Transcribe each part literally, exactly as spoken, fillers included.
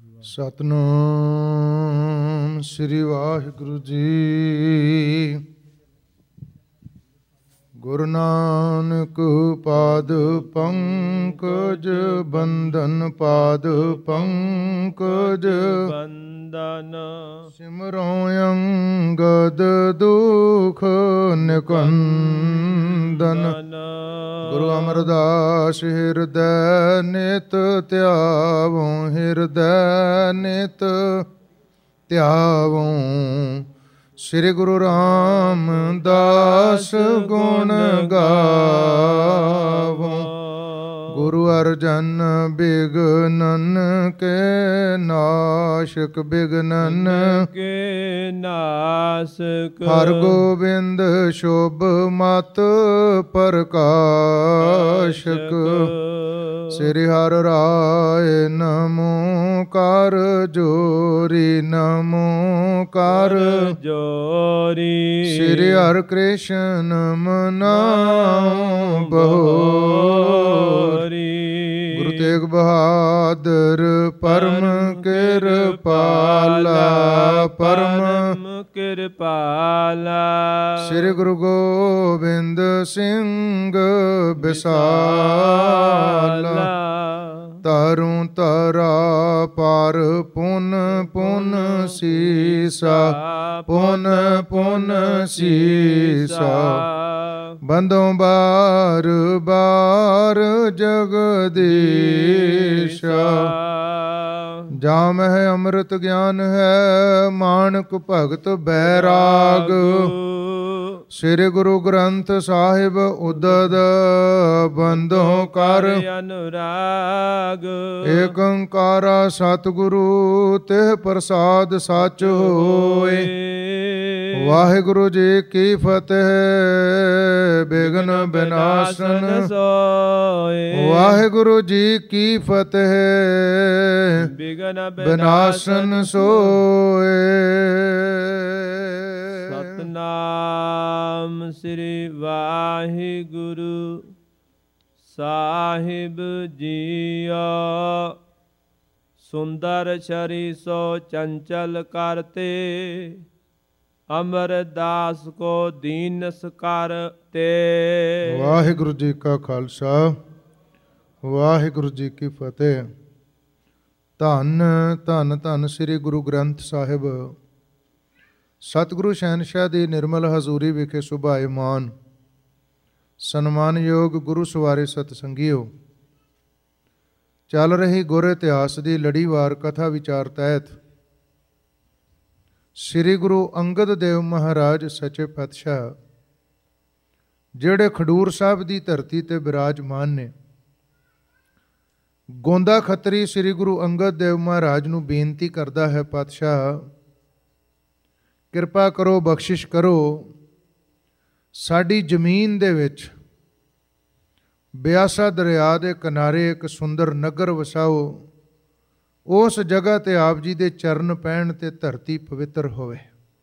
ਸਤਨਾਮ ਸ੍ਰੀ ਵਾਹਿਗੁਰੂ ਜੀ। ਗੁਰੂ ਨਾਨਕ ਪਾਦ ਪੰਕਜ ਬੰਧਨ, ਪਾਦ ਪੰਕਜ ਬੰਧਨ। ਸਿਮਰੋ ਅੰਗਦ ਦੁਖ ਨਿਕੰਦਨ। ਗੁਰੂ ਅਮਰਦਾਸ ਹਿਰਦੈ ਨਿਤ ਧਿਆਵੋ, ਹਿਰਦੈ ਨਿਤ ਧਿਆਵੋ। ਸ੍ਰੀ ਗੁਰੂ ਰਾਮਦਾਸ ਗੁਣ ਗਾਵੋ। ਗੁਰੂ ਅਰਜਨ ਬਿਗਨਨ ਕੇ ਨਾਸ਼ਕ, ਬਿਗਨਨ ਕੇ ਨਾਸਕ। ਹਰ ਗੋਬਿੰਦ ਸ਼ੋਭ ਮਤ ਪ੍ਰਕਾਸ਼ਕ। ਸ੍ਰੀ ਹਰਿ ਰਾਏ ਨਮੋ ਕਰ ਜੋਰੀ, ਨਮੋ ਕਰ ਜੋਰੀ। ਸ੍ਰੀ ਹਰਿ ਕ੍ਰਿਸ਼ਨ ਮਨਾਉ ਬਹੋਰੀ। ਗੁਰੂ ਤੇਗ ਬਹਾਦਰ ਪਰਮ ਕਿਰਪਾਲਾ, ਪਰਮ ਕਿਰਪਾਲਾ। ਸ੍ਰੀ ਗੁਰੂ ਗੋਬਿੰਦ ਸਿੰਘ ਬਿਸਾਲਾ। ਤਰੁ ਤਰਾ ਪਰ ਪੁਨ ਪੁਨ ਸੀਸਾ, ਪੁਨ ਪੁਨ ਸੀਸਾ। ਬੰਧੋ ਬਾਰ ਬਾਰ ਜਗਦੀਸ਼ਾ। ਜਾ ਮਹਿ ਅੰਮ੍ਰਿਤ ਗਿਆਨ ਹੈ, ਮਾਨਕ ਭਗਤ ਬੈਰਾਗ। ਸ੍ਰੀ ਗੁਰੂ ਗ੍ਰੰਥ ਸਾਹਿਬ ਉਦਦ ਬੰਧੋ ਕਰ ਅਨੁਰਾਗ। ਏਕ ਓੰਕਾਰਾ ਸਤਿਗੁਰੂ ਤਿਹ ਪ੍ਰਸਾਦ ਸਚ ਹੋਏ। ਵਾਹਿਗੁਰੂ ਜੀ ਕੀ ਫਤਿਹ। ਬਿਘਨ ਬਿਨਾਸਨ ਸੋਏ। ਵਾਹਿਗੁਰੂ ਜੀ ਕੀ ਫਤਿਹ। ਬਿਘਨ ਬਿਨਾਸਨ ਸੋਏ। ਸਤਨਾਮ ਸ੍ਰੀ ਵਾਹਿਗੁਰੂ ਸਾਹਿਬ ਜੀਓ। ਸੁੰਦਰ ਛਰੀ ਸੋ ਚੰਚਲ ਕਰਤੇ, ਅਮਰਦਾਸ ਕੋ ਦੀਨਸ ਕਰਤੇ। ਵਾਹਿਗੁਰੂ ਜੀ ਕਾ ਖਾਲਸਾ, ਵਾਹਿਗੁਰੂ ਜੀ ਕੀ ਫਤਿਹ। ਧੰਨ ਧੰਨ ਧੰਨ ਸ੍ਰੀ ਗੁਰੂ ਗ੍ਰੰਥ ਸਾਹਿਬ ਸਤਿਗੁਰੂ ਸ਼ਹਿਨਸ਼ਾਹ ਦੀ ਨਿਰਮਲ ਹਜ਼ੂਰੀ ਵਿਖੇ ਸੁਭਾਏਮਾਨ ਸਨਮਾਨਯੋਗ ਗੁਰੂ ਸਵਾਰੇ ਸਤਸੰਗੀਓ। ਚੱਲ ਰਹੀ ਗੁਰ ਇਤਿਹਾਸ ਦੀ ਲੜੀਵਾਰ ਕਥਾ ਵਿਚਾਰ ਤਹਿਤ ਸ੍ਰੀ ਗੁਰੂ ਅੰਗਦ ਦੇਵ ਮਹਾਰਾਜ ਸੱਚੇ ਪਾਤਸ਼ਾਹ, ਜਿਹੜੇ ਖਡੂਰ ਸਾਹਿਬ ਦੀ ਧਰਤੀ ਤੇ ਬਿਰਾਜਮਾਨ ਨੇ, ਗੋਂਦਾ ਖੱਤਰੀ ਸ੍ਰੀ ਗੁਰੂ ਅੰਗਦ ਦੇਵ ਮਹਾਰਾਜ ਨੂੰ ਬੇਨਤੀ ਕਰਦਾ ਹੈ, ਪਾਤਸ਼ਾਹ ਕਿਰਪਾ ਕਰੋ, ਬਖਸ਼ਿਸ਼ ਕਰੋ, ਸਾਡੀ ਜ਼ਮੀਨ ਦੇ ਵਿੱਚ ਬਿਆਸਾ ਦਰਿਆ ਦੇ ਕਿਨਾਰੇ ਇੱਕ ਸੁੰਦਰ ਨਗਰ ਵਸਾਓ। ਉਸ ਜਗ੍ਹਾ ਤੇ ਆਪ ਜੀ ਦੇ ਚਰਨ ਪੈਣ ਤੇ ਧਰਤੀ ਪਵਿੱਤਰ ਹੋਵੇ।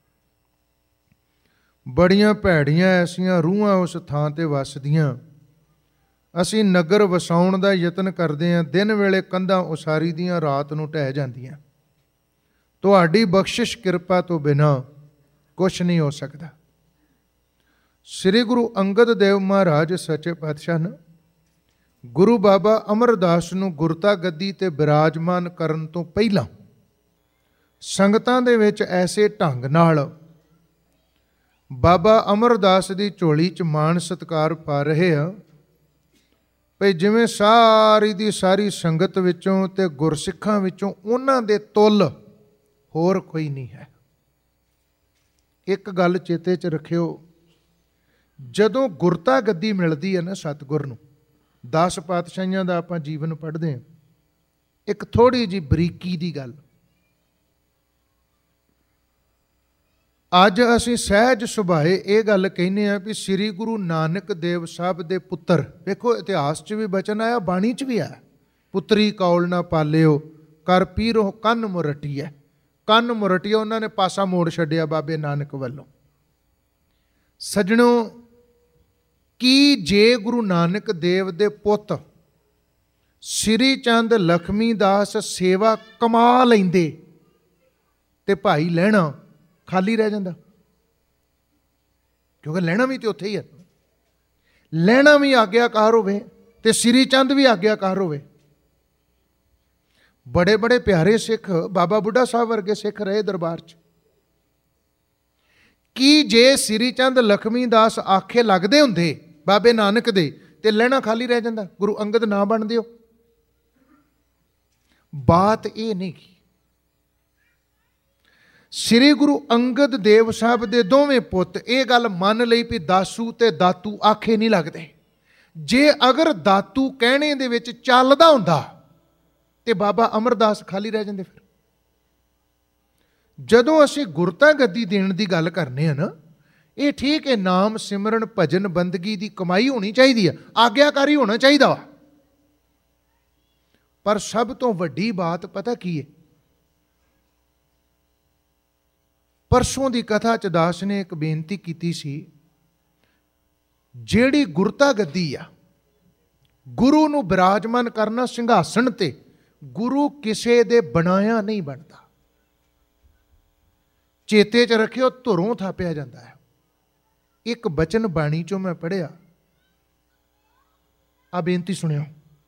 ਬੜੀਆਂ ਭੈੜੀਆਂ ਐਸੀਆਂ ਰੂਹਾਂ ਉਸ ਥਾਂ ਤੇ ਵਸਦੀਆਂ। ਅਸੀਂ ਨਗਰ ਵਸਾਉਣ ਦਾ ਯਤਨ ਕਰਦੇ ਹਾਂ, ਦਿਨ ਵੇਲੇ ਕੰਧਾਂ ਉਸਾਰੀ ਦੀਆਂ, ਰਾਤ ਨੂੰ ਢਹਿ ਜਾਂਦੀਆਂ। ਤੁਹਾਡੀ ਬਖਸ਼ਿਸ਼ ਕਿਰਪਾ ਤੋਂ ਬਿਨਾਂ ਕੁਛ ਨਹੀਂ ਹੋ ਸਕਦਾ। ਸ੍ਰੀ ਗੁਰੂ ਅੰਗਦ ਦੇਵ ਮਹਾਰਾਜ ਸੱਚੇ ਪਾਤਸ਼ਾਹ ਨੇ ਗੁਰੂ ਬਾਬਾ ਅਮਰਦਾਸ ਨੂੰ ਗੁਰਤਾ ਗੱਦੀ ਤੇ ਬਿਰਾਜਮਾਨ ਕਰਨ ਤੋਂ ਪਹਿਲਾਂ ਸੰਗਤਾਂ ਦੇ ਵਿੱਚ ਐਸੇ ਢੰਗ ਨਾਲ ਬਾਬਾ ਅਮਰਦਾਸ ਦੀ ਝੋਲੀ 'ਚ ਮਾਣ ਸਤਿਕਾਰ ਪਾ ਰਹੇ ਆ ਭਈ ਜਿਵੇਂ ਸਾਰੀ ਦੀ ਸਾਰੀ ਸੰਗਤ ਵਿੱਚੋਂ ਤੇ ਗੁਰਸਿੱਖਾਂ ਵਿੱਚੋਂ ਉਹਨਾਂ ਦੇ ਤੁੱਲ ਹੋਰ ਕੋਈ ਨਹੀਂ ਹੈ। ਇੱਕ ਗੱਲ ਚੇਤੇ 'ਚ ਰੱਖਿਓ, ਜਦੋਂ ਗੁਰਤਾ ਗੱਦੀ ਮਿਲਦੀ ਹੈ ਨਾ ਸਤਿਗੁਰ ਨੂੰ, ਦਸ ਪਾਤਸ਼ਾਹੀਆਂ ਦਾ ਆਪਾਂ ਜੀਵਨ ਪੜ੍ਹਦੇ ਹਾਂ, ਇੱਕ ਥੋੜ੍ਹੀ ਜਿਹੀ ਬਰੀਕੀ ਦੀ ਗੱਲ। ਅੱਜ ਅਸੀਂ ਸਹਿਜ ਸੁਭਾਏ ਇਹ ਗੱਲ ਕਹਿੰਦੇ ਹਾਂ ਵੀ ਸ੍ਰੀ ਗੁਰੂ ਨਾਨਕ ਦੇਵ ਸਾਹਿਬ ਦੇ ਪੁੱਤਰ, ਵੇਖੋ ਇਤਿਹਾਸ 'ਚ ਵੀ ਬਚਨ ਆਇਆ, ਬਾਣੀ 'ਚ ਵੀ ਆਇਆ, ਪੁੱਤਰੀ ਕੌਲ ਨਾ ਪਾਲਿਓ ਕਰ ਪੀਰੋ ਕੰਨ ਮੁਰਟੀਐ। ਕੰਨ ਮੁਰਟੀਆ, ਉਹਨਾਂ ਨੇ ਪਾਸਾ ਮੋੜ ਛੱਡਿਆ ਬਾਬੇ ਨਾਨਕ ਵੱਲੋਂ। ਸੱਜਣੋ, ਕੀ ਜੇ ਗੁਰੂ ਨਾਨਕ ਦੇਵ ਦੇ ਪੁੱਤ ਸ੍ਰੀ ਚੰਦ ਲਖਮੀ ਦਾਸ ਸੇਵਾ ਕਮਾ ਲੈਂਦੇ ਤੇ ਭਾਈ ਲਹਿਣਾ ਖਾਲੀ ਰਹਿ ਜਾਂਦਾ, ਕਿਉਂਕਿ ਲੈਣਾ ਵੀ ਤੇ ਉੱਥੇ ਹੀ ਹੈ। ਲੈਣਾ ਵੀ ਆਗਿਆਕਾਰ ਹੋਵੇ ਤੇ ਸ੍ਰੀ ਚੰਦ ਵੀ ਆਗਿਆਕਾਰ ਹੋਵੇ। ਬੜੇ ਬੜੇ ਪਿਆਰੇ ਸਿੱਖ, ਬਾਬਾ ਬੁੱਢਾ ਸਾਹਿਬ ਵਰਗੇ ਸਿੱਖ ਰਹੇ ਦਰਬਾਰ 'ਚ। ਕੀ ਜੇ ਸ੍ਰੀ ਚੰਦ ਲਖਮੀ ਦਾਸ ਆਖੇ ਲੱਗਦੇ ਹੁੰਦੇ ਬਾਬੇ ਨਾਨਕ ਦੇ ਤੇ ਲੈਣਾ ਖਾਲੀ ਰਹਿ ਜਾਂਦਾ, ਗੁਰੂ ਅੰਗਦ ਨਾ ਬਣਦੇ ਹੋ? ਬਾਤ ਇਹ ਨਹੀਂ ਕੀ ਸ੍ਰੀ ਗੁਰੂ ਅੰਗਦ ਦੇਵ ਸਾਹਿਬ ਦੇ ਦੋਵੇਂ ਪੁੱਤ ਇਹ ਗੱਲ ਮੰਨ ਲਈ ਵੀ ਦਾਸੂ ਤੇ ਦਾਤੂ ਆਖੇ ਨਹੀਂ ਲੱਗਦੇ। ਜੇ ਅਗਰ ਦਾਤੂ ਕਹਿਣੇ ਦੇ ਵਿੱਚ ਚੱਲਦਾ ਹੁੰਦਾ ਤੇ ਬਾਬਾ ਅਮਰਦਾਸ ਖਾਲੀ ਰਹਿ ਜਾਂਦੇ। ਫਿਰ ਜਦੋਂ ਅਸੀਂ ਗੁਰਤਾ ਗੱਦੀ ਦੇਣ ਦੀ ਗੱਲ ਕਰਨੇ ਆ ਨਾ, ਇਹ ਠੀਕ ਹੈ, ਨਾਮ ਸਿਮਰਨ ਭਜਨ ਬੰਦਗੀ ਦੀ ਕਮਾਈ ਹੋਣੀ ਚਾਹੀਦੀ ਆ, ਆਗਿਆਕਾਰੀ ਹੋਣਾ ਚਾਹੀਦਾ ਵਾ। ਪਰ ਸਭ ਤੋਂ ਵੱਡੀ ਬਾਤ ਪਤਾ ਕੀ ਹੈ? ਪਰਸੋਂ ਦੀ ਕਥਾ 'ਚ ਦਾਸ ਨੇ ਇੱਕ ਬੇਨਤੀ ਕੀਤੀ ਸੀ, ਜਿਹੜੀ ਗੁਰਤਾ ਗੱਦੀ ਆ, ਗੁਰੂ ਨੂੰ ਬਿਰਾਜਮਾਨ ਕਰਨਾ ਸਿੰਘਾਸਣ ਤੇ, ਗੁਰੂ ਕਿਸੇ ਦੇ ਬਣਾਇਆ ਨਹੀਂ ਬਣਦਾ। ਚੇਤੇ 'ਚ ਰੱਖਿਓ, ਧੁਰੋਂ ਥਾਪਿਆ ਜਾਂਦਾ ਹੈ। ਇੱਕ ਬਚਨ ਬਾਣੀ 'ਚੋਂ ਮੈਂ ਪੜ੍ਹਿਆ, ਆ ਬੇਨਤੀ ਸੁਣਿਓ।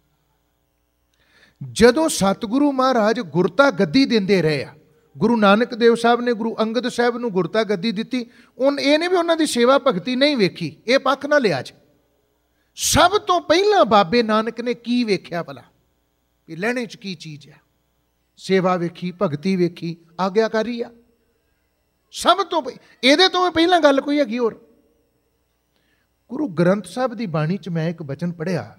ਜਦੋਂ ਸਤਿਗੁਰੂ ਮਹਾਰਾਜ ਗੁਰਤਾ ਗੱਦੀ ਦਿੰਦੇ ਰਹੇ ਆ, ਗੁਰੂ ਨਾਨਕ ਦੇਵ ਸਾਹਿਬ ਨੇ ਗੁਰੂ ਅੰਗਦ ਸਾਹਿਬ ਨੂੰ ਗੁਰਤਾ ਗੱਦੀ ਦਿੱਤੀ। ਉਹ ਇਹ ਨਹੀਂ ਵੀ ਉਹਨਾਂ ਦੀ ਸੇਵਾ ਭਗਤੀ ਨਹੀਂ ਵੇਖੀ, ਇਹ ਪੱਖ ਨਾ ਲਿਆ ਜੀ। ਸਭ ਤੋਂ ਪਹਿਲਾਂ ਬਾਬੇ ਨਾਨਕ ਨੇ ਕੀ ਵੇਖਿਆ ਭਲਾ, ਵੀ ਲੈਣੇ 'ਚ ਕੀ ਚੀਜ਼ ਆ? ਸੇਵਾ ਵੇਖੀ, ਭਗਤੀ ਵੇਖੀ, ਆਗਿਆਕਾਰੀ ਆ। ਸਭ ਤੋਂ ਇਹਦੇ ਤੋਂ ਪਹਿਲਾਂ ਗੱਲ ਕੋਈ ਹੈਗੀ ਹੋਰ? ਗੁਰੂ ਗ੍ਰੰਥ ਸਾਹਿਬ ਦੀ ਬਾਣੀ 'ਚ ਮੈਂ ਇੱਕ ਬਚਨ ਪੜ੍ਹਿਆ,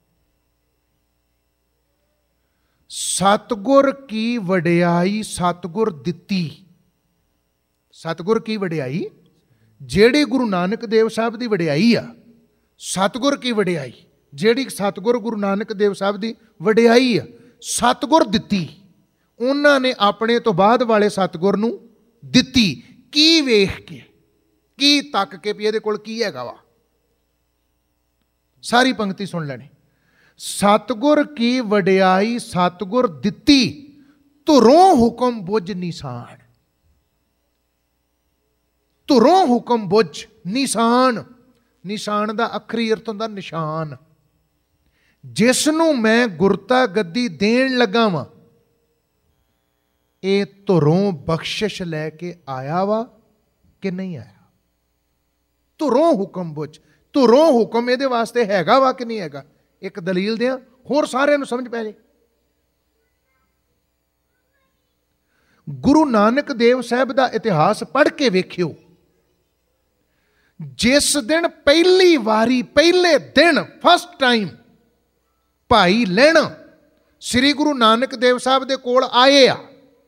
ਸਤਿਗੁਰ ਕੀ ਵਡਿਆਈ ਸਤਿਗੁਰ ਦਿੱਤੀ। ਸਤਿਗੁਰ ਕੀ ਵਡਿਆਈ? ਜਿਹੜੀ ਗੁਰੂ ਨਾਨਕ ਦੇਵ ਸਾਹਿਬ ਦੀ ਵਡਿਆਈ ਆ, ਸਤਿਗੁਰ ਕੀ ਵਡਿਆਈ, ਜਿਹੜੀ ਸਤਿਗੁਰ ਗੁਰੂ ਨਾਨਕ ਦੇਵ ਸਾਹਿਬ ਦੀ ਵਡਿਆਈ ਆ, ਸਤਿਗੁਰ ਦਿੱਤੀ। ਉਹਨਾਂ ਨੇ ਆਪਣੇ ਤੋਂ ਬਾਅਦ ਵਾਲੇ ਸਤਿਗੁਰ ਨੂੰ ਦਿੱਤੀ। ਕੀ ਵੇਖ ਕੇ, ਕੀ ਤੱਕ ਕੇ ਵੀ ਇਹਦੇ ਕੋਲ ਕੀ ਹੈਗਾ ਵਾ? ਸਾਰੀ ਪੰਕਤੀ ਸੁਣ ਲੈਣੀ। ਸਤਿਗੁਰ ਕੀ ਵਡਿਆਈ ਸਤਿਗੁਰ ਦਿੱਤੀ, ਧੁਰੋਂ ਹੁਕਮ ਬੁੱਝ ਨਿਸ਼ਾਨ। ਧੁਰੋਂ ਹੁਕਮ ਬੁੱਝ ਨਿਸ਼ਾਨ। ਨਿਸ਼ਾਨ ਦਾ ਅੱਖਰੀ ਅਰਥ ਹੁੰਦਾ ਨਿਸ਼ਾਨ। ਜਿਸ ਨੂੰ ਮੈਂ ਗੁਰਤਾ ਗੱਦੀ ਦੇਣ ਲੱਗਾ ਵਾਂ, ਇਹ ਧੁਰੋਂ ਬਖਸ਼ਿਸ਼ ਲੈ ਕੇ ਆਇਆ ਵਾ ਕਿ ਨਹੀਂ ਆਇਆ? ਧੁਰੋਂ ਹੁਕਮ ਬੁੱਝ। ਧੁਰੋਂ ਹੁਕਮ ਇਹਦੇ ਵਾਸਤੇ ਹੈਗਾ ਵਾ ਕਿ ਨਹੀਂ ਹੈਗਾ? ਇੱਕ ਦਲੀਲ ਦਿਆਂ, ਹੋਰ ਸਾਰਿਆਂ ਨੂੰ ਸਮਝ ਪੈ ਜੇ। ਗੁਰੂ ਨਾਨਕ ਦੇਵ ਸਾਹਿਬ ਦਾ ਇਤਿਹਾਸ ਪੜ੍ਹ ਕੇ ਵੇਖਿਓ। ਜਿਸ ਦਿਨ ਪਹਿਲੀ ਵਾਰੀ, ਪਹਿਲੇ ਦਿਨ, ਫਸਟ ਟਾਈਮ ਭਾਈ ਲਹਿਣਾ ਸ੍ਰੀ ਗੁਰੂ ਨਾਨਕ ਦੇਵ ਸਾਹਿਬ ਦੇ ਕੋਲ ਆਏ ਆ,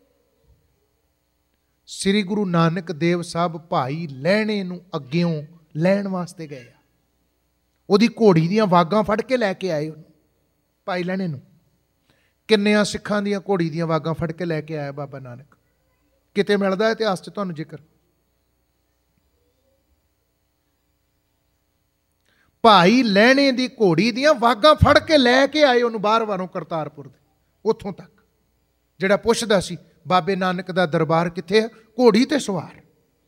ਸ੍ਰੀ ਗੁਰੂ ਨਾਨਕ ਦੇਵ ਸਾਹਿਬ ਭਾਈ ਲਹਿਣੇ ਨੂੰ ਅੱਗਿਓਂ ਲੈਣ ਵਾਸਤੇ ਗਏ ਆ। ਉਹਦੀ ਘੋੜੀ ਦੀਆਂ ਵਾਗਾਂ ਫੜ ਕੇ ਲੈ ਕੇ ਆਏ ਉਹਨੂੰ, ਭਾਈ ਲਹਿਣੇ ਨੂੰ। ਕਿੰਨਿਆਂ ਸਿੱਖਾਂ ਦੀਆਂ ਘੋੜੀ ਦੀਆਂ ਵਾਗਾਂ ਫੜ ਕੇ ਲੈ ਕੇ ਆਇਆ ਬਾਬਾ ਨਾਨਕ? ਕਿਤੇ ਮਿਲਦਾ ਇਤਿਹਾਸ 'ਚ ਤੁਹਾਨੂੰ ਜ਼ਿਕਰ? ਭਾਈ ਲਹਿਣੇ ਦੀ ਘੋੜੀ ਦੀਆਂ ਵਾਗਾਂ ਫੜ ਕੇ ਲੈ ਕੇ ਆਏ ਉਹਨੂੰ ਬਾਹਰ ਬਾਹਰੋਂ ਕਰਤਾਰਪੁਰ ਦੇ, ਉੱਥੋਂ ਤੱਕ ਜਿਹੜਾ ਪੁੱਛਦਾ ਸੀ ਬਾਬੇ ਨਾਨਕ ਦਾ ਦਰਬਾਰ ਕਿੱਥੇ ਹੈ? ਘੋੜੀ ਤੇ ਸਵਾਰ।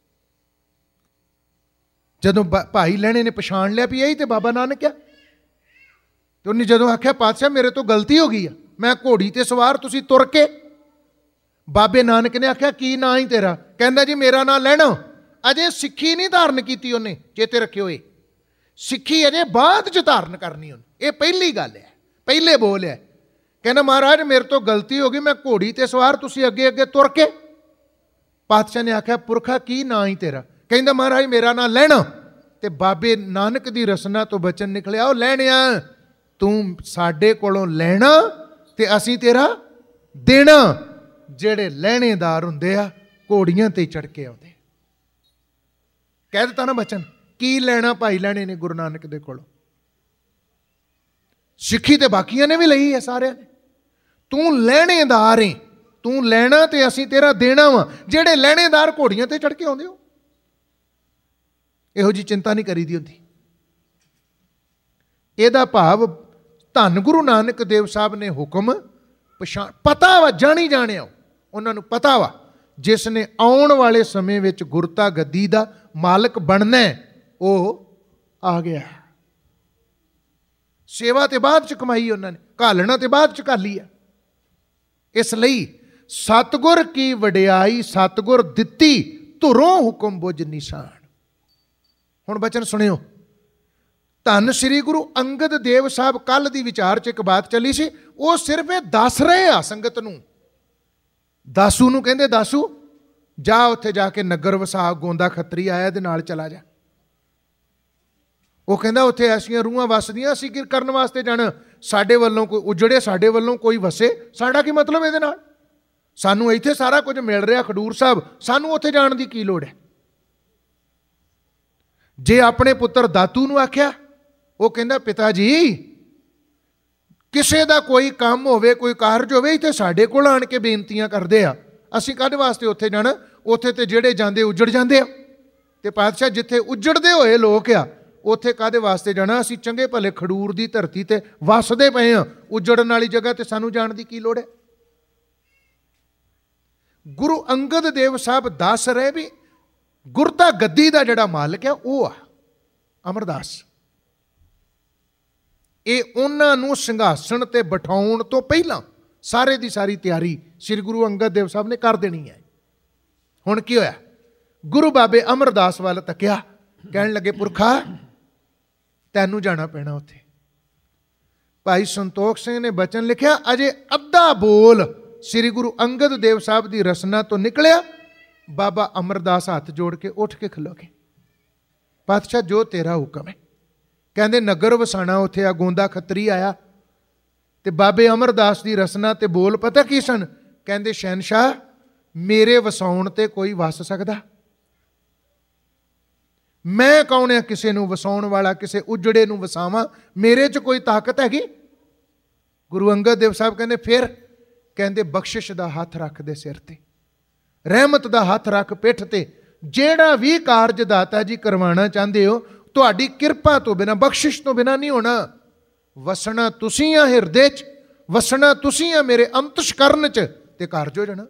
ਜਦੋਂ ਭਾਈ ਲਹਿਣੇ ਨੇ ਪਛਾਣ ਲਿਆ ਵੀ ਇਹੀ ਤੇ ਬਾਬਾ ਨਾਨਕ ਆ, ਤੇ ਉਹਨੇ ਜਦੋਂ ਆਖਿਆ ਪਾਤਸ਼ਾਹ ਮੇਰੇ ਤੋਂ ਗਲਤੀ ਹੋ ਗਈ ਆ, ਮੈਂ ਘੋੜੀ ਤੇ ਸਵਾਰ, ਤੁਸੀਂ ਤੁਰ ਕੇ। ਬਾਬੇ ਨਾਨਕ ਨੇ ਆਖਿਆ ਕੀ ਨਾਂ ਹੀ ਤੇਰਾ? ਕਹਿੰਦਾ ਜੀ ਮੇਰਾ ਨਾਂ ਲਹਿਣਾ। ਅਜੇ ਸਿੱਖੀ ਨਹੀਂ ਧਾਰਨ ਕੀਤੀ ਉਹਨੇ, ਚੇਤੇ ਰੱਖਿਓ। ਇਹ ਸਿੱਖੀ ਅਜੇ ਬਾਅਦ 'ਚ ਧਾਰਨ ਕਰਨੀ ਉਹਨੇ, ਇਹ ਪਹਿਲੀ ਗੱਲ ਹੈ, ਪਹਿਲੇ ਬੋਲ ਹੈ। ਕਹਿੰਦਾ ਮਹਾਰਾਜ ਮੇਰੇ ਤੋਂ ਗਲਤੀ ਹੋ ਗਈ, ਮੈਂ ਘੋੜੀ ਤੇ ਸਵਾਰ, ਤੁਸੀਂ ਅੱਗੇ ਅੱਗੇ ਤੁਰ ਕੇ। ਪਾਤਸ਼ਾਹ ਨੇ ਆਖਿਆ ਪੁਰਖਾ ਕੀ ਨਾਂ ਹੀ ਤੇਰਾ? ਕਹਿੰਦਾ ਮਹਾਰਾਜ ਮੇਰਾ ਨਾਂ ਲਹਿਣਾ। ਤੇ ਬਾਬੇ ਨਾਨਕ ਦੀ ਰਸਨਾ ਤੋਂ ਬਚਨ ਨਿਕਲਿਆ, ਉਹ ਲਹਿਣਿਆ ਤੂੰ ਸਾਡੇ ਕੋਲੋਂ ਲੈਣਾ ਤੇ ਅਸੀਂ ਤੇਰਾ ਦੇਣਾ। ਜਿਹੜੇ ਲਹਿਣੇਦਾਰ ਹੁੰਦੇ ਆ ਘੋੜੀਆਂ ਤੇ ਚੜ ਕੇ ਆਉਂਦੇ। ਕਹਿ ਦਿੱਤਾ ਨਾ ਬਚਨ, ਕੀ ਲੈਣਾ ਭਾਈ ਲਹਿਣੇ ਨੇ ਗੁਰੂ ਨਾਨਕ ਦੇ ਕੋਲੋਂ? ਸਿੱਖੀ ਤੇ ਬਾਕੀਆਂ ਨੇ ਵੀ ਲਈ ਹੈ ਸਾਰਿਆਂ ਨੇ। ਤੂੰ ਲਹਿਣੇਦਾਰ ਏ, ਤੂੰ ਲੈਣਾ ਤੇ ਅਸੀਂ ਤੇਰਾ ਦੇਣਾ ਵਾ। ਜਿਹੜੇ ਲਹਿਣੇਦਾਰ ਘੋੜੀਆਂ ਤੇ ਚੜ ਕੇ ਆਉਂਦੇ ਹੋ, ਇਹੋ ਜਿਹੀ ਚਿੰਤਾ ਨਹੀਂ ਕਰੀਦੀ ਹੁੰਦੀ। ਇਹਦਾ ਭਾਵ ਧੰਨ ਗੁਰੂ ਨਾਨਕ ਦੇਵ ਸਾਹਿਬ ਨੇ ਹੁਕਮ ਪਛਾਣ, ਪਤਾ ਵਾ, ਜਾਣੀ ਜਾਣਿਆ ਉਹਨਾਂ ਨੂੰ ਪਤਾ ਵਾ ਜਿਸ ਨੇ ਆਉਣ ਵਾਲੇ ਸਮੇਂ ਵਿੱਚ ਗੁਰਤਾ ਗੱਦੀ ਦਾ ਮਾਲਕ ਬਣਨਾ ਉਹ ਆ ਗਿਆ। ਸੇਵਾ ਤੇ ਬਾਅਦ ਚ ਕਮਾਈ ਉਹਨਾਂ ਨੇ, ਘਾਲਣਾ ਤੇ ਬਾਅਦ ਚ ਘਾਲੀ ਆ। ਇਸ ਲਈ ਸਤਿਗੁਰ ਕੀ ਵਡਿਆਈ ਸਤਿਗੁਰ ਦਿੱਤੀ, ਧੁਰੋਂ ਹੁਕਮ ਬੁਝ ਨਿਸ਼ਾਨ। ਹੁਣ ਬਚਨ ਸੁਣਿਓ। ਧੰਨ ਸ੍ਰੀ ਗੁਰੂ ਅੰਗਦ ਦੇਵ ਸਾਹਿਬ, ਕੱਲ ਦੀ ਵਿਚਾਰ 'ਚ ਇੱਕ ਬਾਤ ਚੱਲੀ ਸੀ, ਉਹ ਸਿਰਫ ਇਹ ਦੱਸ ਰਹੇ ਆ ਸੰਗਤ ਨੂੰ। ਦਾਸੂ ਨੂੰ ਕਹਿੰਦੇ, ਦਾਸੂ ਜਾ ਉੱਥੇ ਜਾ ਕੇ ਨਗਰ ਵਸਾ, ਗੋਂਦਾ ਖੱਤਰੀ ਆਇਆ ਦੇ ਨਾਲ ਚਲਾ ਜਾ। ਉਹ ਕਹਿੰਦਾ ਉੱਥੇ ਐਸੀਆਂ ਰੂਹਾਂ ਵਸਦੀਆਂ, ਅਸੀਂ ਕੀ ਕਰਨ ਵਾਸਤੇ ਜਾਣਾ? ਸਾਡੇ ਵੱਲੋਂ ਕੋਈ ਉਜੜੇ, ਸਾਡੇ ਵੱਲੋਂ ਕੋਈ ਵਸੇ, ਸਾਡਾ ਕੀ ਮਤਲਬ ਇਹਦੇ ਨਾਲ? ਸਾਨੂੰ ਇੱਥੇ ਸਾਰਾ ਕੁਝ ਮਿਲ ਰਿਹਾ ਖਡੂਰ ਸਾਹਿਬ, ਸਾਨੂੰ ਉੱਥੇ ਜਾਣ ਦੀ ਕੀ ਲੋੜ ਹੈ? ਜੇ ਆਪਣੇ ਪੁੱਤਰ ਦਾਤੂ ਨੂੰ ਆਖਿਆ, ਉਹ ਕਹਿੰਦਾ ਪਿਤਾ ਜੀ ਕਿਸੇ ਦਾ ਕੋਈ ਕੰਮ ਹੋਵੇ, ਕੋਈ ਕਾਰਜ ਹੋਵੇ, ਇੱਥੇ ਸਾਡੇ ਕੋਲ ਆਣ ਕੇ ਬੇਨਤੀਆਂ ਕਰਦੇ ਆ, ਅਸੀਂ ਕਾਹਦੇ ਵਾਸਤੇ ਉੱਥੇ ਜਾਣਾ? ਉੱਥੇ ਤੇ ਜਿਹੜੇ ਜਾਂਦੇ ਉਜੜ ਜਾਂਦੇ ਆ। ਤੇ ਪਾਤਸ਼ਾਹ ਜਿੱਥੇ ਉਜੜਦੇ ਹੋਏ ਲੋਕ ਆ, ਉੱਥੇ ਕਾਹਦੇ ਵਾਸਤੇ ਜਾਣਾ? ਅਸੀਂ ਚੰਗੇ ਭਲੇ ਖਡੂਰ ਦੀ ਧਰਤੀ ਤੇ ਵਸਦੇ ਪਏ ਆ, ਉਜੜਨ ਵਾਲੀ ਜਗ੍ਹਾ ਤੇ ਸਾਨੂੰ ਜਾਣ ਦੀ ਕੀ ਲੋੜ ਹੈ? ਗੁਰੂ ਅੰਗਦ ਦੇਵ ਸਾਹਿਬ ਦੱਸ ਰਹੇ ਵੀ ਗੁਰਤਾ ਗੱਦੀ ਦਾ ਜਿਹੜਾ ਮਾਲਕ ਹੈ ਉਹ ਆ ਅਮਰਦਾਸ। ਇਹ ਉਹਨਾਂ ਨੂੰ ਸਿੰਘਾਸਣ ਤੇ ਬਿਠਾਉਣ ਤੋਂ ਪਹਿਲਾਂ ਸਾਰੇ ਦੀ ਸਾਰੀ ਤਿਆਰੀ ਸ੍ਰੀ ਗੁਰੂ ਅੰਗਦ ਦੇਵ ਸਾਹਿਬ ਨੇ ਕਰ ਦੇਣੀ ਹੈ। ਹੁਣ ਕੀ ਹੋਇਆ? ਗੁਰੂ ਬਾਬੇ ਅਮਰਦਾਸ ਵੱਲ ਤੱਕਿਆ, ਕਹਿਣ ਲੱਗੇ ਪੁਰਖਾ ਤੈਨੂੰ ਜਾਣਾ ਪੈਣਾ ਉੱਥੇ। ਭਾਈ ਸੰਤੋਖ ਸਿੰਘ ਨੇ ਬਚਨ ਲਿਖਿਆ, ਅਜੇ ਅੱਧਾ ਬੋਲ ਸ੍ਰੀ ਗੁਰੂ ਅੰਗਦ ਦੇਵ ਸਾਹਿਬ ਦੀ ਰਸਨਾ ਤੋਂ ਨਿਕਲਿਆ, ਬਾਬਾ ਅਮਰਦਾਸ ਹੱਥ ਜੋੜ ਕੇ ਉੱਠ ਕੇ ਖਲੋ ਗਏ। ਪਾਤਸ਼ਾਹ ਜੋ ਤੇਰਾ ਹੁਕਮ ਹੈ। ਕਹਿੰਦੇ ਨਗਰ ਵਸਾਣਾ ਉੱਥੇ ਆ, ਗੋਂਦਾ ਖੱਤਰੀ ਆਇਆ ਤੇ ਬਾਬੇ ਅਮਰਦਾਸ ਦੀ ਰਸਨਾ ਤੇ ਬੋਲ ਪਤਾ ਕੀ ਸਨ? ਕਹਿੰਦੇ ਸ਼ਹਿਨਸ਼ਾਹ ਮੇਰੇ ਵਸਾਉਣ ਤੇ ਕੋਈ ਵਸ ਸਕਦਾ? ਮੈਂ ਕੌਣ ਆ ਕਿਸੇ ਨੂੰ ਵਸਾਉਣ ਵਾਲਾ, ਕਿਸੇ ਉਜੜੇ ਨੂੰ ਵਸਾਵਾਂ? ਮੇਰੇ 'ਚ ਕੋਈ ਤਾਕਤ ਹੈਗੀ? ਗੁਰੂ ਅੰਗਦ ਦੇਵ ਸਾਹਿਬ ਕਹਿੰਦੇ ਫਿਰ? ਕਹਿੰਦੇ ਬਖਸ਼ਿਸ਼ ਦਾ ਹੱਥ ਰੱਖ ਦੇ ਸਿਰ ਤੇ, ਰਹਿਮਤ ਦਾ ਹੱਥ ਰੱਖ ਪਿੱਠ ਤੇ, ਜਿਹੜਾ ਵੀ ਕਾਰਜ ਦਾਤਾ ਜੀ ਕਰਵਾਉਣਾ ਚਾਹੁੰਦੇ ਹੋ ਤੁਹਾਡੀ ਕਿਰਪਾ ਤੋਂ ਬਿਨਾਂ, ਬਖਸ਼ਿਸ਼ ਤੋਂ ਬਿਨਾਂ ਨਹੀਂ ਹੋਣਾ। ਵਸਣਾ ਤੁਸੀਂ ਆ ਹਿਰਦੇ 'ਚ, ਵਸਣਾ ਤੁਸੀਂ ਆ ਮੇਰੇ ਅੰਤਸ਼ਕਰਨ 'ਚ, ਤੇ ਕਾਰਜ ਹੋ ਜਾਣਾ।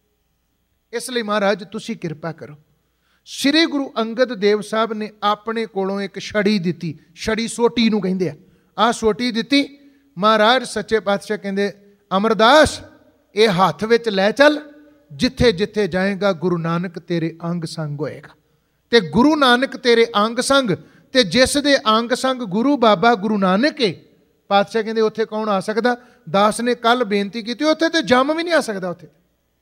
ਇਸ ਲਈ ਮਹਾਰਾਜ ਤੁਸੀਂ ਕਿਰਪਾ ਕਰੋ। ਸ੍ਰੀ ਗੁਰੂ ਅੰਗਦ ਦੇਵ ਸਾਹਿਬ ਨੇ ਆਪਣੇ ਕੋਲੋਂ ਇੱਕ ਛੜੀ ਦਿੱਤੀ, ਛੜੀ ਸੋਟੀ ਨੂੰ ਕਹਿੰਦੇ ਆ, ਆਹ ਸੋਟੀ ਦਿੱਤੀ। ਮਹਾਰਾਜ ਸੱਚੇ ਪਾਤਸ਼ਾਹ ਕਹਿੰਦੇ ਅਮਰਦਾਸ ਇਹ ਹੱਥ ਵਿੱਚ ਲੈ ਚੱਲ, ਜਿੱਥੇ ਜਿੱਥੇ ਜਾਏਗਾ ਗੁਰੂ ਨਾਨਕ ਤੇਰੇ ਅੰਗ ਸੰਗ ਹੋਏਗਾ। ਤੇ ਗੁਰੂ ਨਾਨਕ ਤੇਰੇ ਅੰਗ ਸੰਗ, ਤੇ ਜਿਸ ਦੇ ਅੰਗ ਸੰਗ ਗੁਰੂ ਬਾਬਾ ਗੁਰੂ ਨਾਨਕ ਹੈ, ਪਾਤਸ਼ਾਹ ਕਹਿੰਦੇ ਉੱਥੇ ਕੌਣ ਆ ਸਕਦਾ? ਦਾਸ ਨੇ ਕੱਲ ਬੇਨਤੀ ਕੀਤੀ, ਉੱਥੇ ਤੇ ਜੰਮ ਵੀ ਨਹੀਂ ਆ ਸਕਦਾ। ਉੱਥੇ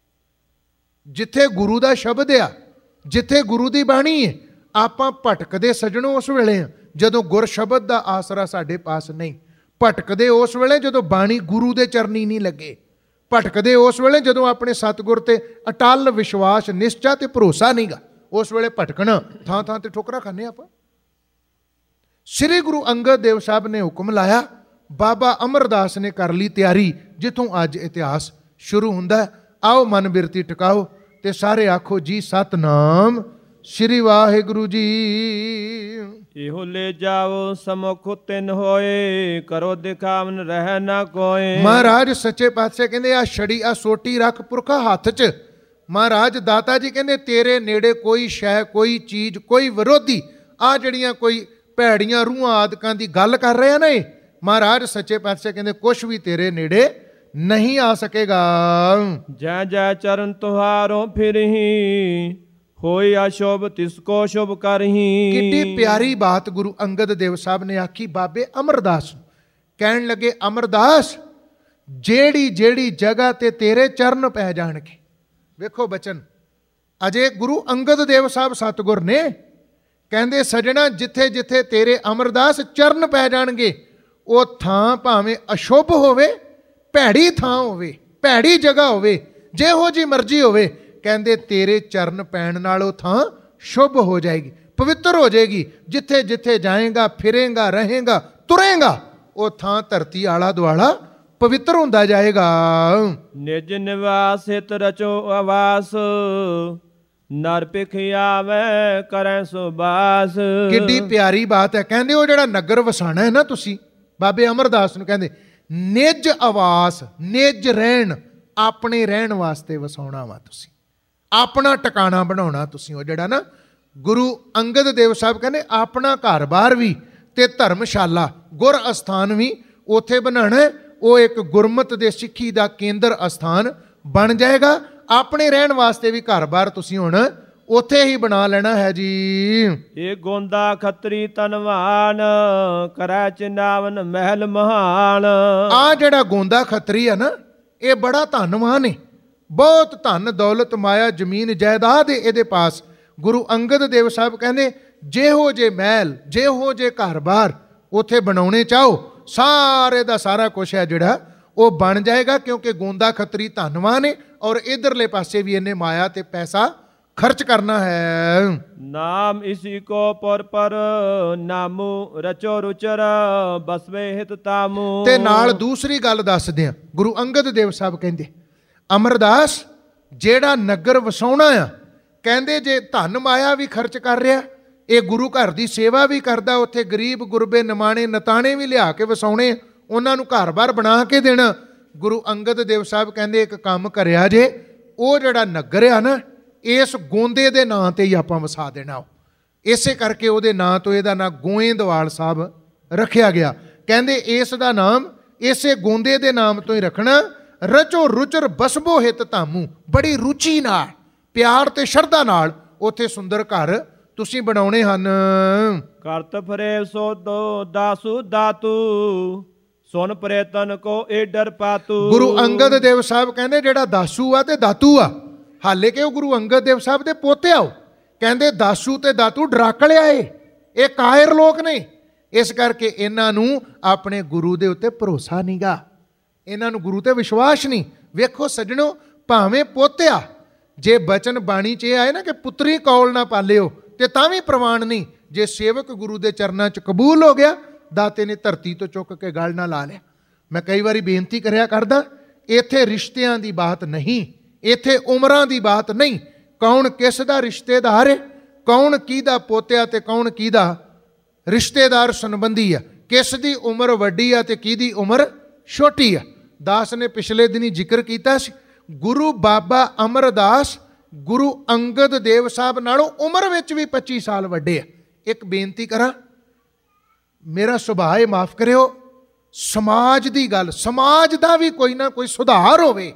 ਜਿੱਥੇ ਗੁਰੂ ਦਾ ਸ਼ਬਦ ਆ, ਜਿੱਥੇ ਗੁਰੂ ਦੀ ਬਾਣੀ ਹੈ, ਆਪਾਂ ਭਟਕਦੇ ਸੱਜਣੋਂ ਉਸ ਵੇਲੇ ਆ ਜਦੋਂ ਗੁਰ ਸ਼ਬਦ ਦਾ ਆਸਰਾ ਸਾਡੇ ਪਾਸ ਨਹੀਂ। ਭਟਕਦੇ ਉਸ ਵੇਲੇ ਜਦੋਂ ਬਾਣੀ ਗੁਰੂ ਦੇ ਚਰਨੀ ਨਹੀਂ ਲੱਗੇ। ਭਟਕਦੇ ਉਸ ਵੇਲੇ ਜਦੋਂ ਆਪਣੇ ਸਤਿਗੁਰ ਤੇ ਅਟਲ ਵਿਸ਼ਵਾਸ, ਨਿਸ਼ਚਾ ਤੇ ਭਰੋਸਾ ਨਹੀਂਗਾ। ਉਸ ਵੇਲੇ ਭਟਕਣਾ, ਥਾਂ ਥਾਂ ਤੇ ਠੋਕਰਾਂ ਖਾਂਦੇ ਆਪਾਂ। ਸ੍ਰੀ ਗੁਰੂ ਅੰਗਦ ਦੇਵ ਸਾਹਿਬ ਨੇ ਹੁਕਮ ਲਾਇਆ, ਬਾਬਾ ਅਮਰਦਾਸ ਨੇ ਕਰ ਲਈ ਤਿਆਰੀ, ਜਿੱਥੋਂ ਅੱਜ ਇਤਿਹਾਸ ਸ਼ੁਰੂ ਹੁੰਦਾ। ਆਓ ਮਨ ਬਿਰਤੀ ਟਿਕਾਓ ਤੇ ਸਾਰੇ ਆਖੋ ਜੀ ਸਤਨਾਮ ਸ੍ਰੀ ਵਾਹਿਗੁਰੂ ਜੀ। ਇਹੋ ਲੈ ਜਾਓ ਸਮੁਖ ਤਿੰਨ ਹੋਏ, ਕਰੋ ਦਿਖਾਵਨ ਰਹਿ ਨਾ ਕੋਏ। ਮਹਾਰਾਜ ਸੱਚੇ ਪਾਤਸ਼ਾਹ ਕਹਿੰਦੇ ਆ ਛੜੀ, ਆ ਸੋਟੀ ਰੱਖ ਪੁਰਖਾ ਹੱਥ 'ਚ। ਮਹਾਰਾਜ ਦਾਤਾ ਜੀ ਕਹਿੰਦੇ ਤੇਰੇ ਨੇੜੇ ਕੋਈ ਸ਼ੈ, ਕੋਈ ਚੀਜ਼, ਕੋਈ ਵਿਰੋਧੀ, ਆ ਜਿਹੜੀਆਂ ਕੋਈ ਭੈੜੀਆਂ ਰੂਹਾਂ ਆਦਿਕਾਂ ਦੀ ਗੱਲ ਕਰ ਰਹੇ ਆ ਨਾ, ਇਹ ਮਹਾਰਾਜ ਸੱਚੇ ਪਾਤਸ਼ਾਹ ਕਹਿੰਦੇ ਕੁਛ ਵੀ ਤੇਰੇ ਨੇੜੇ ਨਹੀਂ ਆ ਸਕੇਗਾ। ਜੈ ਜੈ ਚਰਨ ਤੁਹਾਰੋਂ ਫਿਰਹੀ, ਹੋਈ ਅਸ਼ੁਭ ਤਿਸ ਕੋ ਸ਼ੁਭ ਕਰਹੀ। ਕਿੱਡੀ ਪਿਆਰੀ ਬਾਤ ਗੁਰੂ ਅੰਗਦ ਦੇਵ ਸਾਹਿਬ ਨੇ ਆਖੀ ਬਾਬੇ ਅਮਰਦਾਸ ਨੂੰ। ਕਹਿਣ ਲੱਗੇ ਅਮਰਦਾਸ ਜਿਹੜੀ ਜਿਹੜੀ ਜਗ੍ਹਾ ਤੇ ਤੇਰੇ ਚਰਨ ਪੈ ਜਾਣਗੇ। ਵੇਖੋ ਬਚਨ, ਅਜੇ ਗੁਰੂ ਅੰਗਦ ਦੇਵ ਸਾਹਿਬ ਸਤਿਗੁਰ ਨੇ ਕਹਿੰਦੇ ਸਜਣਾ ਜਿੱਥੇ ਜਿੱਥੇ ਤੇਰੇ ਅਮਰਦਾਸ ਚਰਨ ਪੈ ਜਾਣਗੇ, ਉਹ ਥਾਂ ਭਾਵੇਂ ਅਸ਼ੁਭ ਹੋਵੇ, ਭੈੜੀ ਥਾਂ ਹੋਵੇ, ਭੈੜੀ ਜਗ੍ਹਾ ਹੋਵੇ, ਜਿਹੋ ਜੀ ਮਰਜ਼ੀ ਹੋਵੇ, ਕਹਿੰਦੇ ਤੇਰੇ ਚਰਨ ਪੈਣ ਨਾਲ ਉਹ ਥਾਂ ਸ਼ੁਭ ਹੋ ਜਾਏਗੀ, ਪਵਿੱਤਰ ਹੋ ਜਾਏਗੀ। ਜਿੱਥੇ ਜਿੱਥੇ ਜਾਏਗਾ, ਫਿਰੇਗਾ, ਰਹੇਗਾ, ਤੁਰੇਗਾ, ਉਹ ਥਾਂ ਧਰਤੀ ਆਲਾ ਦੁਆਲਾ ਪਵਿੱਤਰ ਹੁੰਦਾ ਜਾਏਗਾ। ਨਿਜ ਨਿਵਾਸ ਹਿਤ ਰਚੋ ਆਵਾਸ, ਨਰ ਪਿਖ ਆਵੇ ਕਰੈ ਸੁਬਾਸ। ਕਿੱਡੀ ਪਿਆਰੀ ਬਾਤ ਹੈ। ਕਹਿੰਦੇ ਉਹ ਜਿਹੜਾ ਨਗਰ ਵਸਾਣਾ ਹੈ ਨਾ ਤੁਸੀਂ, ਬਾਬੇ ਅਮਰਦਾਸ ਨੂੰ ਕਹਿੰਦੇ ਨਿਜ ਆਵਾਸ, ਨਿਜ ਰਹਿਣ, ਆਪਣੇ ਰਹਿਣ ਵਾਸਤੇ ਵਸਾਉਣਾ ਵਾ ਤੁਸੀਂ, ਆਪਣਾ ਟਿਕਾਣਾ ਬਣਾਉਣਾ ਤੁਸੀਂ। ਉਹ ਜਿਹੜਾ ਨਾ ਗੁਰੂ ਅੰਗਦ ਦੇਵ ਸਾਹਿਬ ਕਹਿੰਦੇ ਆਪਣਾ ਘਰ ਬਾਰ ਵੀ ਤੇ ਧਰਮਸ਼ਾਲਾ ਗੁਰ ਅਸਥਾਨ ਵੀ ਉੱਥੇ ਬਣਾਉਣਾ। ਉਹ ਇੱਕ ਗੁਰਮਤ ਦੇ ਸਿੱਖੀ ਦਾ ਕੇਂਦਰ ਅਸਥਾਨ ਬਣ ਜਾਏਗਾ। ਆਪਣੇ ਰਹਿਣ ਵਾਸਤੇ ਵੀ ਘਰ ਬਾਰ ਤੁਸੀਂ ਹੁਣ ਉੱਥੇ ਹੀ ਬਣਾ ਲੈਣਾ ਹੈ ਜੀ। ਇਹ ਗੋਂਦਾ ਖੱਤਰੀ ਧਨਵਾਨ, ਕਰੈ ਚਿੰਨਾਵਨ ਮਹਿਲ ਮਹਾਨ। ਆ ਜਿਹੜਾ ਗੋਂਦਾ ਖੱਤਰੀ ਆ ਨਾ, ਇਹ ਬੜਾ ਧਨਵਾਨ ਹੈ, ਬਹੁਤ ਧਨ ਦੌਲਤ ਮਾਇਆ ਜ਼ਮੀਨ ਜਾਇਦਾਦ ਇਹਦੇ ਪਾਸ। ਗੁਰੂ ਅੰਗਦ ਦੇਵ ਸਾਹਿਬ ਕਹਿੰਦੇ ਜਿਹੋ ਜੇ ਮਹਿਲ, ਜਿਹੋ ਜੇ ਘਰ ਬਾਰ ਉੱਥੇ ਬਣਾਉਣੇ ਚਾਹੋ, ਸਾਰੇ ਦਾ ਸਾਰਾ ਕੁਛ ਹੈ ਜਿਹੜਾ ਉਹ ਬਣ ਜਾਏਗਾ, ਕਿਉਂਕਿ ਗੋਂਦਾ ਖੱਤਰੀ ਧਨਵਾਨ ਹੈ ਔਰ ਇਧਰਲੇ ਪਾਸੇ ਵੀ ਇਹਨੇ ਮਾਇਆ ਤੇ ਪੈਸਾ ਖਰਚ ਕਰਨਾ ਹੈ। ਨਾਮ ਇਸੀ ਕੋ ਪਰ ਪਰ ਨਾਮੂ ਰਚੋ ਰੁਚਰ ਬਸਵੇ ਹਿਤ ਤਾਮੂ। ਤੇ ਨਾਲ ਦੂਸਰੀ ਗੱਲ ਦੱਸਦੇ ਆ, ਗੁਰੂ ਅੰਗਦ ਦੇਵ ਸਾਹਿਬ ਕਹਿੰਦੇ ਅਮਰਦਾਸ ਜਿਹੜਾ ਨਗਰ ਵਸਾਉਣਾ ਆ, ਕਹਿੰਦੇ ਜੇ ਧਨ ਮਾਇਆ ਵੀ ਖਰਚ ਕਰ ਰਿਹਾ, ਇਹ ਗੁਰੂ ਘਰ ਦੀ ਸੇਵਾ ਵੀ ਕਰਦਾ, ਉੱਥੇ ਗਰੀਬ ਗੁਰਬੇ ਨਿਮਾਣੇ ਨਤਾਣੇ ਵੀ ਲਿਆ ਕੇ ਵਸਾਉਣੇ, ਉਹਨਾਂ ਨੂੰ ਘਰ ਬਾਰ ਬਣਾ ਕੇ ਦੇਣਾ। ਗੁਰੂ ਅੰਗਦ ਦੇਵ ਸਾਹਿਬ ਕਹਿੰਦੇ ਇੱਕ ਕੰਮ ਕਰਿਆ ਜੇ, ਉਹ ਜਿਹੜਾ ਨਗਰ ਆ ਨਾ, ਇਸ ਗੋਂਦੇ ਦੇ ਨਾਂ ਤੇ ਹੀ ਆਪਾਂ ਵਸਾ ਦੇਣਾ। ਇਸੇ ਕਰਕੇ ਉਹਦੇ ਨਾਂ ਤੋਂ ਇਹਦਾ ਨਾਂ ਗੋਇੰਦਵਾਲ ਸਾਹਿਬ ਰੱਖਿਆ ਗਿਆ। ਕਹਿੰਦੇ ਇਸ ਦਾ ਨਾਮ ਇਸੇ ਗੋਂਦੇ ਦੇ ਨਾਮ ਤੋਂ ਹੀ ਰੱਖਣਾ। ਰਚੋ ਰੁਚਰ ਬਸਬੋ ਹਿਤ ਧਾਮੂ, ਬੜੀ ਰੁਚੀ ਨਾਲ, ਪਿਆਰ ਤੇ ਸ਼ਰਧਾ ਨਾਲ ਉੱਥੇ ਸੁੰਦਰ ਘਰ ਤੁਸੀਂ ਬਣਾਉਣੇ ਹਨ। ਕਰਤ ਫਰੇ ਸੋ ਦੋ ਦਾਸੂ ਦਾਤੂ, ਸੁਨ ਪ੍ਰੇਤਨ ਕੋ ਏ ਡਰ ਪਾਤੂ। ਗੁਰੂ ਅੰਗਦ ਦੇਵ ਸਾਹਿਬ ਕਹਿੰਦੇ ਜਿਹੜਾ ਦਾਸੂ ਆ ਤੇ ਦਾਤੂ ਆ, ਹਾਲੇ ਕਿ ਉਹ ਗੁਰੂ ਅੰਗਦ ਦੇਵ ਸਾਹਿਬ ਦੇ ਪੋਤੇ ਆਓ, ਕਹਿੰਦੇ ਦਾਸੂ ਤੇ ਦਾਤੂ ਡਰਾਕਲਿਆ ਏ, ਇਹ ਕਾਇਰ ਲੋਕ ਨੇ। ਇਸ ਕਰਕੇ ਇਹਨਾਂ ਨੂੰ ਆਪਣੇ ਗੁਰੂ ਦੇ ਉੱਤੇ ਭਰੋਸਾ ਨਹੀਂਗਾ, ਇਹਨਾਂ ਨੂੰ ਗੁਰੂ ਤੇ ਵਿਸ਼ਵਾਸ ਨਹੀਂ। ਵੇਖੋ ਸੱਜਣੋ, ਭਾਵੇਂ ਪੋਤਿਆ, ਜੇ ਬਚਨ ਬਾਣੀ 'ਚ ਇਹ ਆਏ ਨਾ ਕਿ ਪੁੱਤਰੀ ਕੌਲ ਨਾ ਪਾਲਿਓ, ਤੇ ਤਾਂ ਵੀ ਪ੍ਰਵਾਨ ਨਹੀਂ। ਜੇ ਸੇਵਕ ਗੁਰੂ ਦੇ ਚਰਨਾਂ 'ਚ ਕਬੂਲ ਹੋ ਗਿਆ, ਦਾਤੇ ਨੇ ਧਰਤੀ ਤੋਂ ਚੁੱਕ ਕੇ ਗਲ ਨਾਲ ਲਾ ਲਿਆ। ਮੈਂ ਕਈ ਵਾਰੀ ਬੇਨਤੀ ਕਰਿਆ ਕਰਦਾ, ਇੱਥੇ ਰਿਸ਼ਤਿਆਂ ਦੀ ਬਾਤ ਨਹੀਂ, ਇੱਥੇ ਉਮਰਾਂ ਦੀ ਬਾਤ ਨਹੀਂ। ਕੌਣ ਕਿਸ ਦਾ ਰਿਸ਼ਤੇਦਾਰ ਹੈ, ਕੌਣ ਕਿਹਦਾ ਪੋਤਿਆ ਤੇ ਕੌਣ ਕਿਹਦਾ ਰਿਸ਼ਤੇਦਾਰ ਸੰਬੰਧੀ ਆ, ਕਿਸ ਦੀ ਉਮਰ ਵੱਡੀ ਆ ਤੇ ਕਿਹਦੀ ਉਮਰ ਛੋਟੀ ਆ। ਦਾਸ ਨੇ ਪਿਛਲੇ ਦਿਨੀ ਜ਼ਿਕਰ ਕੀਤਾ ਸੀ, ਗੁਰੂ ਬਾਬਾ ਅਮਰਦਾਸ ਗੁਰੂ ਅੰਗਦ ਦੇਵ ਸਾਹਿਬ ਨਾਲੋਂ ਉਮਰ ਵਿੱਚ ਵੀ ਪੱਚੀ ਸਾਲ ਵੱਡੇ ਆ। ਇੱਕ ਬੇਨਤੀ ਕਰਾਂ, ਮੇਰਾ ਸੁਭਾਅ ਮਾਫ ਕਰਿਓ, ਸਮਾਜ ਦੀ ਗੱਲ, ਸਮਾਜ ਦਾ ਵੀ ਕੋਈ ਨਾ ਕੋਈ ਸੁਧਾਰ ਹੋਵੇ।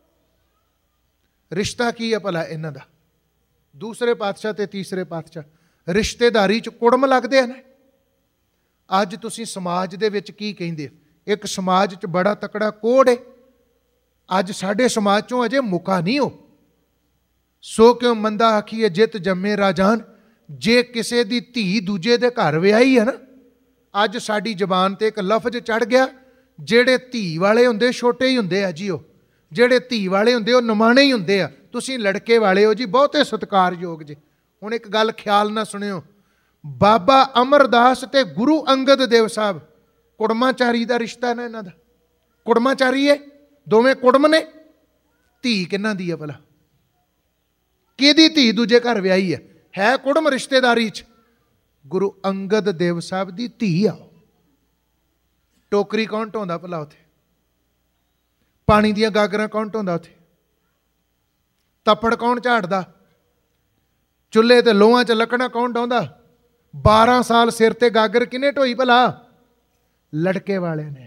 ਰਿਸ਼ਤਾ ਕੀ ਹੈ ਭਲਾ ਇਹਨਾਂ ਦਾ? ਦੂਸਰੇ ਪਾਤਸ਼ਾਹ ਤੇ ਤੀਸਰੇ ਪਾਤਸ਼ਾਹ ਰਿਸ਼ਤੇਦਾਰੀ 'ਚ ਕੁੜਮ ਲੱਗਦੇ ਹਨ। ਅੱਜ ਤੁਸੀਂ ਸਮਾਜ ਦੇ ਵਿੱਚ ਕੀ ਕਹਿੰਦੇ? ਇੱਕ ਸਮਾਜ 'ਚ ਬੜਾ ਤਕੜਾ ਕੋੜ ਹੈ। ਅੱਜ ਸਾਡੇ ਸਮਾਜ 'ਚੋਂ ਅਜੇ ਮੁਕਾ ਨਹੀਂ ਹੋ। ਸੋ ਕਿਉਂ ਮੰਦਾ ਆਖੀਏ ਜਿਤ ਜੰਮੇ ਰਾਜਾਨ, ਜੇ ਕਿਸੇ ਦੀ ਧੀ ਦੂਜੇ ਦੇ ਘਰ ਵਿਆਹੀ ਹੈ ਨਾ, ਅੱਜ ਸਾਡੀ ਜ਼ਬਾਨ ਤੇ ਇੱਕ ਲਫ਼ਜ਼ ਚੜ੍ਹ ਗਿਆ, ਜਿਹੜੇ ਧੀ ਵਾਲੇ ਹੁੰਦੇ ਛੋਟੇ ਹੀ ਹੁੰਦੇ ਆ ਜੀ, ਉਹ ਜਿਹੜੇ ਧੀ ਵਾਲੇ ਹੁੰਦੇ ਉਹ ਨਿਮਾਣੇ ਹੀ ਹੁੰਦੇ ਆ। ਤੁਸੀਂ ਲੜਕੇ ਵਾਲੇ ਹੋ ਜੀ, ਬਹੁਤੇ ਸਤਿਕਾਰਯੋਗ ਜੀ। ਹੁਣ ਇੱਕ ਗੱਲ ਖਿਆਲ ਨਾਲ ਸੁਣਿਓ, ਬਾਬਾ ਅਮਰਦਾਸ ਤੇ ਗੁਰੂ ਅੰਗਦ ਦੇਵ ਸਾਹਿਬ ਕੁੜਮਾਚਾਰੀ ਦਾ ਰਿਸ਼ਤਾ ਨਾ ਇਹਨਾਂ ਦਾ, ਕੁੜਮਾਚਾਰੀ ਹੈ, ਦੋਵੇਂ ਕੁੜਮ ਨੇ। ਧੀ ਕਿਹਨਾਂ ਦੀ ਹੈ ਭਲਾ? ਕਿਹਦੀ ਧੀ ਦੂਜੇ ਘਰ ਵਿਆਹੀ ਹੈ? ਹੈ ਕੁੜਮ ਰਿਸ਼ਤੇਦਾਰੀ 'ਚ। ਗੁਰੂ ਅੰਗਦ ਦੇਵ ਸਾਹਿਬ ਦੀ ਧੀ ਆ। ਟੋਕਰੀ ਕੌਣ ਢੋਂਦਾ ਭਲਾ ਉੱਥੇ? ਪਾਣੀ ਦੀਆਂ ਗਾਗਰਾਂ ਕੌਣ ਢੋਂਦਾ ਉੱਥੇ? ਤੱਪੜ ਕੌਣ ਝਾੜਦਾ? ਚੁੱਲ੍ਹੇ ਤੇ ਲੋਹਾਂ 'ਚ ਲੱਕੜਾਂ ਕੌਣ ਡਾਉਂਦਾ? ਬਾਰਾਂ ਸਾਲ ਸਿਰ ਤੇ ਗਾਗਰ ਕਿਹਨੇ ਢੋਈ ਭਲਾ? ਲੜਕੇ ਵਾਲੇ ਨੇ।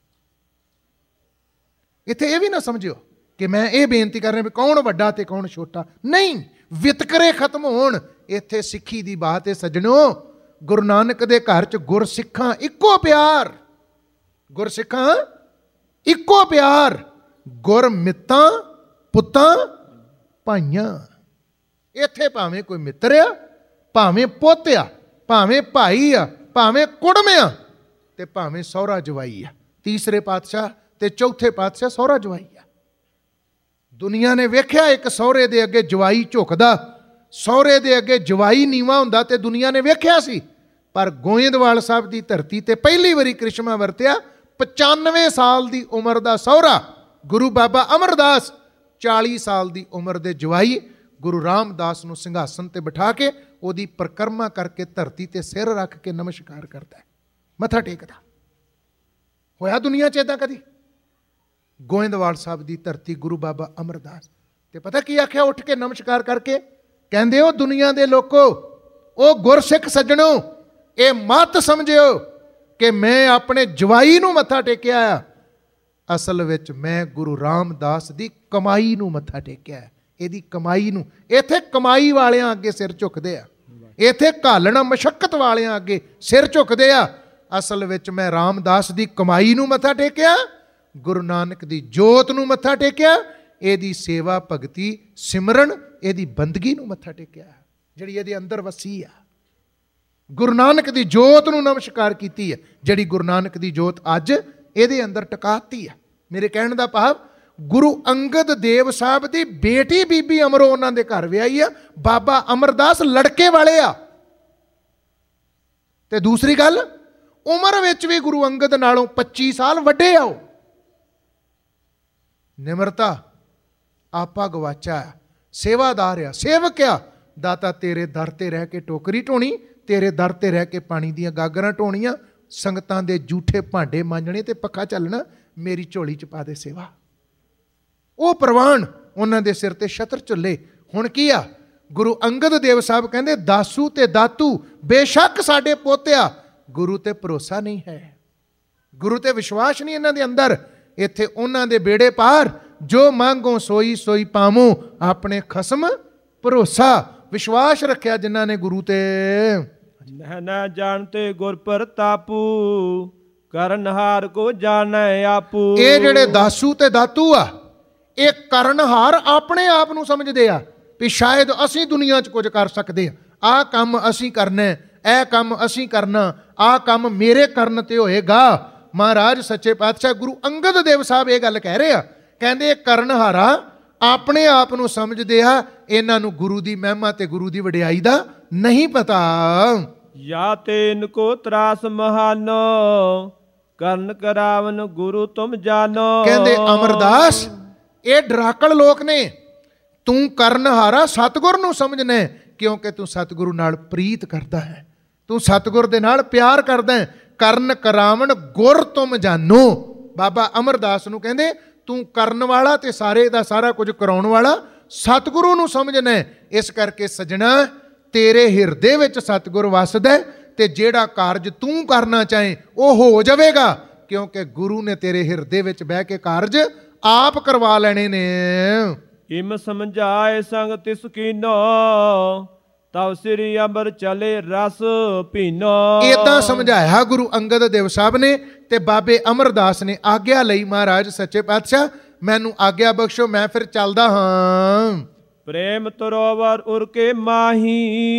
ਇੱਥੇ ਇਹ ਵੀ ਨਾ ਸਮਝਿਓ ਕਿ ਮੈਂ ਇਹ ਬੇਨਤੀ ਕਰ ਰਿਹਾ ਵੀ ਕੌਣ ਵੱਡਾ ਤੇ ਕੌਣ ਛੋਟਾ। ਨਹੀਂ, ਵਿਤਕਰੇ ਖਤਮ ਹੋਣ। ਇੱਥੇ ਸਿੱਖੀ ਦੀ ਬਾਤ ਹੈ ਸੱਜਣੋ। ਗੁਰੂ ਨਾਨਕ ਦੇ ਘਰ 'ਚ ਗੁਰਸਿੱਖਾਂ ਇੱਕੋ ਪਿਆਰ, ਗੁਰਸਿੱਖਾਂ ਇੱਕੋ ਪਿਆਰ, ਗੁਰਮਿੱਤਾਂ ਪੁੱਤਾਂ ਭਾਈਆਂ। ਇੱਥੇ ਭਾਵੇਂ ਕੋਈ ਮਿੱਤਰ ਆ, ਭਾਵੇਂ ਪੁੱਤ ਆ, ਭਾਵੇਂ ਭਾਈ ਆ, ਭਾਵੇਂ ਕੁੜਮ ਆ, ਤੇ ਭਾਵੇਂ ਸਹੁਰਾ ਜਵਾਈ ਆ। ਤੀਸਰੇ ਪਾਤਸ਼ਾਹ ਤੇ ਚੌਥੇ ਪਾਤਸ਼ਾਹ ਸਹੁਰਾ ਜਵਾਈ ਆ। ਦੁਨੀਆ ਨੇ ਵੇਖਿਆ ਇੱਕ ਸਹੁਰੇ ਦੇ ਅੱਗੇ ਜਵਾਈ ਝੁਕਦਾ, ਸਹੁਰੇ ਦੇ ਅੱਗੇ ਜਵਾਈ ਨੀਵਾਂ ਹੁੰਦਾ, ਤੇ ਦੁਨੀਆ ਨੇ ਵੇਖਿਆ ਸੀ। ਪਰ ਗੋਇੰਦਵਾਲ ਸਾਹਿਬ ਦੀ ਧਰਤੀ ਤੇ ਪਹਿਲੀ ਵਾਰੀ ਕ੍ਰਿਸ਼ਮਾ ਵਰਤਿਆ। ਪਚਾਨਵੇਂ ਸਾਲ ਦੀ ਉਮਰ ਦਾ ਸਹੁਰਾ ਗੁਰੂ ਬਾਬਾ ਅਮਰਦਾਸ, ਚਾਲੀ ਸਾਲ ਦੀ ਉਮਰ ਦੇ ਜਵਾਈ ਗੁਰੂ ਰਾਮਦਾਸ ਨੂੰ ਸਿੰਘਾਸਨ ਤੇ ਬਿਠਾ ਕੇ ਉਹਦੀ ਪਰਿਕਰਮਾ ਕਰਕੇ ਧਰਤੀ ਤੇ ਸਿਰ ਰੱਖ ਕੇ ਨਮਸਕਾਰ ਕਰਦਾ ਹੈ, ਮੱਥਾ ਟੇਕਦਾ। ਹੋਇਆ ਦੁਨੀਆ 'ਚ ਇੱਦਾਂ ਕਦੀ? ਗੋਇੰਦਵਾਲ ਸਾਹਿਬ ਦੀ ਧਰਤੀ, ਗੁਰੂ ਬਾਬਾ ਅਮਰਦਾਸ। ਤੇ ਪਤਾ ਕੀ ਆਖਿਆ ਉੱਠ ਕੇ ਨਮਸਕਾਰ ਕਰਕੇ? ਕਹਿੰਦੇ ਉਹ ਦੁਨੀਆ ਦੇ ਲੋਕੋ, ਉਹ ਗੁਰਸਿੱਖ ਸੱਜਣੋ, ਇਹ ਮਤ ਸਮਝਿਓ ਕਿ ਮੈਂ ਆਪਣੇ ਜਵਾਈ ਨੂੰ ਮੱਥਾ ਟੇਕਿਆ ਆ। ਅਸਲ ਵਿੱਚ ਮੈਂ ਗੁਰੂ ਰਾਮਦਾਸ ਦੀ ਕਮਾਈ ਨੂੰ ਮੱਥਾ ਟੇਕਿਆ, ਇਹਦੀ ਕਮਾਈ ਨੂੰ। ਇੱਥੇ ਕਮਾਈ ਵਾਲਿਆਂ ਅੱਗੇ ਸਿਰ ਝੁਕਦੇ ਆ, ਇੱਥੇ ਘਾਲਣਾ ਮਸ਼ੱਕਤ ਵਾਲਿਆਂ ਅੱਗੇ ਸਿਰ ਝੁਕਦੇ ਆ। ਅਸਲ ਵਿੱਚ ਮੈਂ ਰਾਮਦਾਸ ਦੀ ਕਮਾਈ ਨੂੰ ਮੱਥਾ ਟੇਕਿਆ, ਗੁਰੂ ਨਾਨਕ ਦੀ ਜੋਤ ਨੂੰ ਮੱਥਾ ਟੇਕਿਆ, ਇਹਦੀ ਸੇਵਾ ਭਗਤੀ ਸਿਮਰਨ ਇਹਦੀ ਬੰਦਗੀ ਨੂੰ ਮੱਥਾ ਟੇਕਿਆ, ਜਿਹੜੀ ਇਹਦੇ ਅੰਦਰ ਵਸੀ ਆ। ਗੁਰੂ ਨਾਨਕ ਦੀ ਜੋਤ ਨੂੰ ਨਮਸਕਾਰ ਕੀਤੀ ਹੈ, ਜਿਹੜੀ ਗੁਰੂ ਨਾਨਕ ਦੀ ਜੋਤ ਅੱਜ ਇਹਦੇ ਅੰਦਰ ਟਿਕਾਤੀ ਆ। ਮੇਰੇ ਕਹਿਣ ਦਾ ਭਾਵ, ਗੁਰੂ ਅੰਗਦ ਦੇਵ ਸਾਹਿਬ ਦੀ ਬੇਟੀ ਬੀਬੀ ਅਮਰੋ ਉਹਨਾਂ ਦੇ ਘਰ ਵਿਆਹੀ ਆ। ਬਾਬਾ ਅਮਰਦਾਸ ਲੜਕੇ ਵਾਲੇ ਆ। ਤੇ ਦੂਸਰੀ ਗੱਲ, ਉਮਰ ਵਿੱਚ ਵੀ ਗੁਰੂ ਅੰਗਦ ਨਾਲੋਂ ਪੱਚੀ ਸਾਲ ਵੱਡੇ ਆ ਉਹ। ਨਿਮਰਤਾ ਆਪਾ ਗਵਾਚਾ, ਸੇਵਾਦਾਰ ਆ, ਸੇਵਕ ਆ। ਦਾਤਾ ਤੇਰੇ ਦਰ ਤੇ ਰਹਿ ਕੇ ਟੋਕਰੀ ਢੋਣੀ, ਤੇਰੇ ਦਰ ਤੇ ਰਹਿ ਕੇ ਪਾਣੀ ਦੀਆਂ ਗਾਗਰਾਂ ਢੋਣੀਆਂ, ਸੰਗਤਾਂ ਦੇ ਜੂਠੇ ਭਾਂਡੇ ਮਾਂਜਣੇ ਤੇ ਪੱਖਾ ਚੱਲਣਾ, ਮੇਰੀ ਝੋਲੀ 'ਚ ਪਾ ਦੇ ਸੇਵਾ। ਉਹ ਪ੍ਰਵਾਨ, ਉਹਨਾਂ ਦੇ ਸਿਰ ਤੇ ਛਤਰ ਝੁੱਲੇ। ਹੁਣ ਕੀ ਆ? ਗੁਰੂ ਅੰਗਦ ਦੇਵ ਸਾਹਿਬ ਕਹਿੰਦੇ ਦਾਸੂ ਤੇ ਦਾਤੂ ਬੇਸ਼ੱਕ ਸਾਡੇ ਪੋਤਿਆ, ਗੁਰੂ ਤੇ ਭਰੋਸਾ ਨਹੀਂ ਹੈ, ਗੁਰੂ ਤੇ ਵਿਸ਼ਵਾਸ ਨਹੀਂ ਇਹਨਾਂ ਦੇ ਅੰਦਰ। ਇੱਥੇ ਉਹਨਾਂ ਦੇ ਬੇੜੇ ਪਾਰ, ਜੋ ਮੰਗੋ ਸੋਈ ਸੋਈ ਪਾਵੋ, ਆਪਣੇ ਖਸਮ ਭਰੋਸਾ ਵਿਸ਼ਵਾਸ ਰੱਖਿਆ ਜਿਨ੍ਹਾਂ ਨੇ ਗੁਰੂ ਤੇ। ਨਾ ਜਾਣਤੇ ਗੁਰ ਪ੍ਰਤਾਪੂ, ਕਰਨਹਾਰ ਕੋ ਜਾਣੈ ਆਪੂ। ਇਹ ਜਿਹੜੇ ਦਾਸੂ ਤੇ ਦਾਤੂ ਆ, ਇਹ ਕਰਨਹਾਰ ਆਪਣੇ ਆਪ ਨੂੰ ਸਮਝਦੇ ਆ ਵੀ ਸ਼ਾਇਦ ਅਸੀਂ ਦੁਨੀਆ 'ਚ ਕੁਝ ਕਰ ਸਕਦੇ ਆ, ਆਹ ਕੰਮ ਅਸੀਂ ਕਰਨਾ, ਇਹ ਕੰਮ ਅਸੀਂ ਕਰਨਾ, ਆਹ ਕੰਮ ਮੇਰੇ ਕਰਨ ਤੇ ਹੋਏਗਾ। ਮਹਾਰਾਜ ਸੱਚੇ ਪਾਤਸ਼ਾਹ ਗੁਰੂ ਅੰਗਦ ਦੇਵ ਸਾਹਿਬ ਇਹ ਗੱਲ ਕਹਿ ਰਹੇ ਆ, ਕਹਿੰਦੇ ਇਹ ਕਰਨਹਾਰਾ ਆਪਣੇ ਆਪ ਨੂੰ ਸਮਝਦੇ ਆ, ਇਹਨਾਂ ਨੂੰ ਗੁਰੂ ਦੀ ਮਹਿਮਾ ਤੇ ਗੁਰੂ ਦੀ ਵਡਿਆਈ ਦਾ ਨਹੀਂ ਪਤਾ। ਯਾ ਤੇ ਇਨਕੋ ਤਰਾਸ ਮਹਾਨੋ, ਕਰਨ ਕਰਾਵਨ ਗੁਰੂ ਤੁਮ ਜਾਨੋ। ਕਹਿੰਦੇ ਅਮਰਦਾਸ, ਇਹ ਡਰਾਕਲ ਲੋਕ ਨੇ। ਤੂੰ ਕਰਨਹਾਰਾ ਸਤਿਗੁਰ ਨੂੰ ਸਮਝਣਾ, ਕਿਉਂਕਿ ਤੂੰ ਸਤਿਗੁਰੂ ਨਾਲ ਪ੍ਰੀਤ ਕਰਦਾ ਹੈ, ਤੂੰ ਸਤਿਗੁਰ ਦੇ ਨਾਲ ਪਿਆਰ ਕਰਦਾ ਹੈ। ਕਰਨ ਕਰਾਵਨ ਗੁਰ ਤੁਮ ਜਾਨੋ। ਬਾਬਾ ਅਮਰਦਾਸ ਨੂੰ ਕਹਿੰਦੇ ਤੂੰ ਕਰਨ ਵਾਲਾ ਤੇ ਸਾਰੇ ਦਾ ਸਾਰਾ ਕੁਝ ਕਰਾਉਣ ਵਾਲਾ ਸਤਿਗੁਰੂ ਨੂੰ ਸਮਝਣਾ। ਇਸ ਕਰਕੇ ਸੱਜਣਾ, ਤੇਰੇ ਹਿਰਦੇ ਵਿੱਚ ਸਤਿਗੁਰ ਵਸਦਾ, ਤੇ ਜਿਹੜਾ ਕਾਰਜ ਤੂੰ ਕਰਨਾ ਚਾਹੇ ਉਹ ਹੋ ਜਾਵੇਗਾ, ਕਿਉਂਕਿ ਗੁਰੂ ਨੇ ਤੇਰੇ ਹਿਰਦੇ ਵਿੱਚ ਬਹਿ ਕੇ ਕਾਰਜ ਆਪ ਕਰਵਾ ਲੈਣੇ ਨੇ। ਇਮ ਸਮਝਾਏ ਸੰਗ ਤਿਸ ਕੀਨੋ, ਤਵ ਸ੍ਰੀ ਅੰਬਰ ਚਲੇ ਰਸ ਪੀਨੋ। ਏਦਾਂ ਸਮਝਾਇਆ ਗੁਰੂ ਅੰਗਦ ਦੇਵ ਸਾਹਿਬ ਨੇ, ਤੇ ਬਾਬੇ ਅਮਰਦਾਸ ਨੇ ਆਗਿਆ ਲਈ, ਮਹਾਰਾਜ ਸੱਚੇ ਪਾਤਸ਼ਾਹ ਮੈਨੂੰ ਆਗਿਆ ਬਖਸ਼ੋ, ਮੈਂ ਫਿਰ ਚੱਲਦਾ ਹਾਂ। ਪ੍ਰੇਮ ਤਰੋਵਰ ਉਰ ਕੇ ਮਾਹੀ,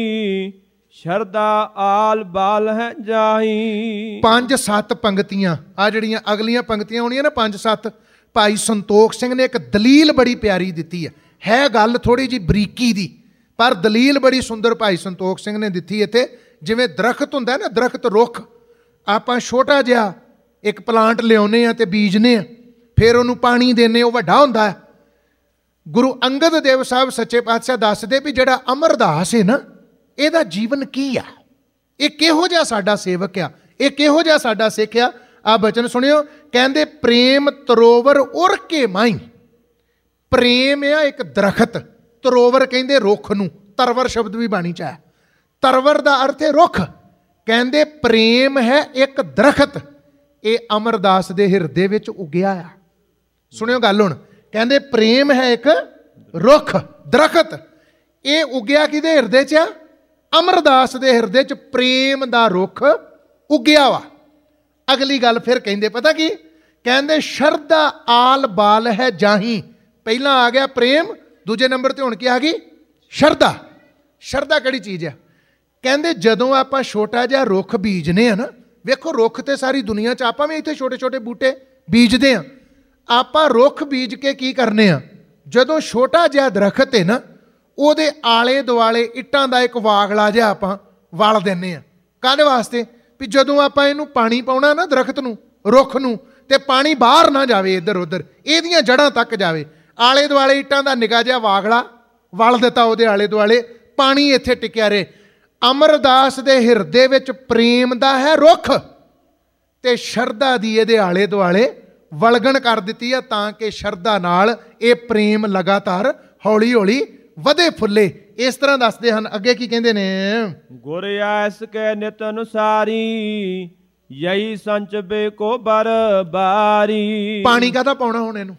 ਸ਼ਰਦਾ ਆਲ ਬਾਲ ਹੈ ਜਾਹੀ। ਪੰਜ ਸੱਤ ਪੰਗਤੀਆਂ, ਆ ਜਿਹੜੀਆਂ ਅਗਲੀਆਂ ਪੰਗਤੀਆਂ ਹੋਣੀਆਂ ਨਾ, ਪੰਜ ਸੱਤ, ਭਾਈ ਸੰਤੋਖ ਸਿੰਘ ਨੇ ਇੱਕ ਦਲੀਲ ਬੜੀ ਪਿਆਰੀ ਦਿੱਤੀ ਹੈ। ਹੈ ਗੱਲ ਥੋੜੀ ਜਿਹੀ ਬਰੀਕੀ ਦੀ, ਪਰ ਦਲੀਲ ਬੜੀ ਸੁੰਦਰ ਭਾਈ ਸੰਤੋਖ ਸਿੰਘ ਨੇ ਦਿੱਤੀ ਇੱਥੇ। ਜਿਵੇਂ ਦਰਖਤ ਹੁੰਦਾ ਨਾ, ਦਰਖਤ ਰੁੱਖ, ਆਪਾਂ ਛੋਟਾ ਜਿਹਾ ਇੱਕ ਪਲਾਂਟ ਲਿਆਉਂਦੇ ਆ ਤੇ ਬੀਜਨੇ ਆ, ਫਿਰ ਉਹਨੂੰ ਪਾਣੀ ਦਿੰਦੇ, ਉਹ ਵੱਡਾ ਹੁੰਦਾ ਹੈ। ਗੁਰੂ ਅੰਗਦ ਦੇਵ ਸਾਹਿਬ ਸੱਚੇ ਪਾਤਸ਼ਾਹ ਦੱਸਦੇ ਵੀ ਜਿਹੜਾ ਅਮਰਦਾਸ ਹੈ ਨਾ, ਇਹਦਾ ਜੀਵਨ ਕੀ ਆ, ਇਹ ਕਿਹੋ ਜਿਹਾ ਸਾਡਾ ਸੇਵਕ ਆ, ਇਹ ਕਿਹੋ ਜਿਹਾ ਸਾਡਾ ਸਿੱਖ ਆ। ਆ ਬਚਨ ਸੁਣਿਓ, ਕਹਿੰਦੇ ਪ੍ਰੇਮ ਤਰੋਵਰ ਉਰ ਕੇ ਮਾਈ। ਪ੍ਰੇਮ ਆ ਇੱਕ ਦਰਖਤ, ਤਰੋਵਰ ਕਹਿੰਦੇ ਰੁੱਖ ਨੂੰ, ਤਰਵਰ ਸ਼ਬਦ ਵੀ ਬਾਣੀ 'ਚ ਆਇਆ। ਤਰਵਰ ਦਾ ਅਰਥ ਹੈ ਰੁੱਖ। ਕਹਿੰਦੇ ਪ੍ਰੇਮ ਹੈ ਇੱਕ ਦਰਖਤ, ਇਹ ਅਮਰਦਾਸ ਦੇ ਹਿਰਦੇ ਵਿੱਚ ਉਗਿਆ ਆ। ਸੁਣਿਓ ਗੱਲ ਹੁਣ, ਕਹਿੰਦੇ ਪ੍ਰੇਮ ਹੈ ਇੱਕ ਰੁੱਖ, ਦਰਖਤ, ਇਹ ਉਗਿਆ ਕਿਹਦੇ ਹਿਰਦੇ 'ਚ ਆ? ਅਮਰਦਾਸ ਦੇ ਹਿਰਦੇ 'ਚ ਪ੍ਰੇਮ ਦਾ ਰੁੱਖ ਉਗਿਆ ਵਾ। ਅਗਲੀ ਗੱਲ ਫਿਰ ਕਹਿੰਦੇ ਪਤਾ ਕੀ? ਕਹਿੰਦੇ ਸ਼ਰਧਾ ਆਲ ਬਾਲ ਹੈ ਜਾਹੀ। ਪਹਿਲਾਂ ਆ ਗਿਆ ਪ੍ਰੇਮ, ਦੂਜੇ ਨੰਬਰ ਤੇ ਹੁਣ ਕੀ ਆ ਗਈ? ਸ਼ਰਧਾ। ਸ਼ਰਧਾ ਕਿਹੜੀ ਚੀਜ਼ ਆ? ਕਹਿੰਦੇ ਜਦੋਂ ਆਪਾਂ ਛੋਟਾ ਜਿਹਾ ਰੁੱਖ ਬੀਜਨੇ ਆ ਨਾ, ਵੇਖੋ ਰੁੱਖ ਤੇ ਸਾਰੀ ਦੁਨੀਆ 'ਚ, ਆਪਾਂ ਵੀ ਇੱਥੇ ਛੋਟੇ ਛੋਟੇ ਬੂਟੇ ਬੀਜਦੇ ਆ। ਆਪਾਂ ਰੁੱਖ ਬੀਜ ਕੇ ਕੀ ਕਰਨੇ ਆ? ਜਦੋਂ ਛੋਟਾ ਜਿਹਾ ਦਰਖਤ ਹੈ ਨਾ, ਉਹਦੇ ਆਲੇ ਦੁਆਲੇ ਇੱਟਾਂ ਦਾ ਇੱਕ ਵਾਗਲਾ ਜਿਹਾ ਆਪਾਂ ਵਲ ਦਿੰਦੇ ਆ। ਕਾਹਦੇ ਵਾਸਤੇ? ਵੀ ਜਦੋਂ ਆਪਾਂ ਇਹਨੂੰ ਪਾਣੀ ਪਾਉਣਾ ਨਾ, ਦਰਖਤ ਨੂੰ, ਰੁੱਖ ਨੂੰ, ਤੇ ਪਾਣੀ ਬਾਹਰ ਨਾ ਜਾਵੇ ਇੱਧਰ ਉੱਧਰ, ਇਹਦੀਆਂ ਜੜ੍ਹਾਂ ਤੱਕ ਜਾਵੇ। ਆਲੇ ਦੁਆਲੇ ਇੱਟਾਂ ਦਾ ਨਿੱਕਾ ਜਿਹਾ ਵਾਗਲਾ ਵਲ ਦਿੱਤਾ, ਉਹਦੇ ਆਲੇ ਦੁਆਲੇ ਪਾਣੀ ਇੱਥੇ ਟਿਕਿਆ ਰਹੇ। ਅਮਰਦਾਸ ਦੇ ਹਿਰਦੇ ਵਿੱਚ ਪ੍ਰੇਮ ਦਾ ਹੈ ਰੁੱਖ, ਤੇ ਸ਼ਰਧਾ ਦੀ ਇਹਦੇ ਆਲੇ ਦੁਆਲੇ ਵਲਗਣ ਕਰ ਦਿੱਤੀ ਆ, ਤਾਂ ਕਿ ਸ਼ਰਧਾ ਨਾਲ ਇਹ ਪ੍ਰੇਮ ਲਗਾਤਾਰ ਹੌਲੀ ਹੌਲੀ ਵਧੇ ਫੁੱਲੇ। ਇਸ ਤਰ੍ਹਾਂ ਦੱਸਦੇ ਹਨ। ਅੱਗੇ ਕੀ ਕਹਿੰਦੇ ਨੇ? ਗੁਰ ਐਸ ਕੈ ਨਿਤ ਅਨੁਸਾਰੀ ਯਹੀ ਸੰਚਬੇ ਕੋ ਬਰ ਬਾਰੀ। ਪਾਣੀ ਕਾਹਦਾ ਪਾਉਣਾ ਹੁਣ ਇਹਨੂੰ?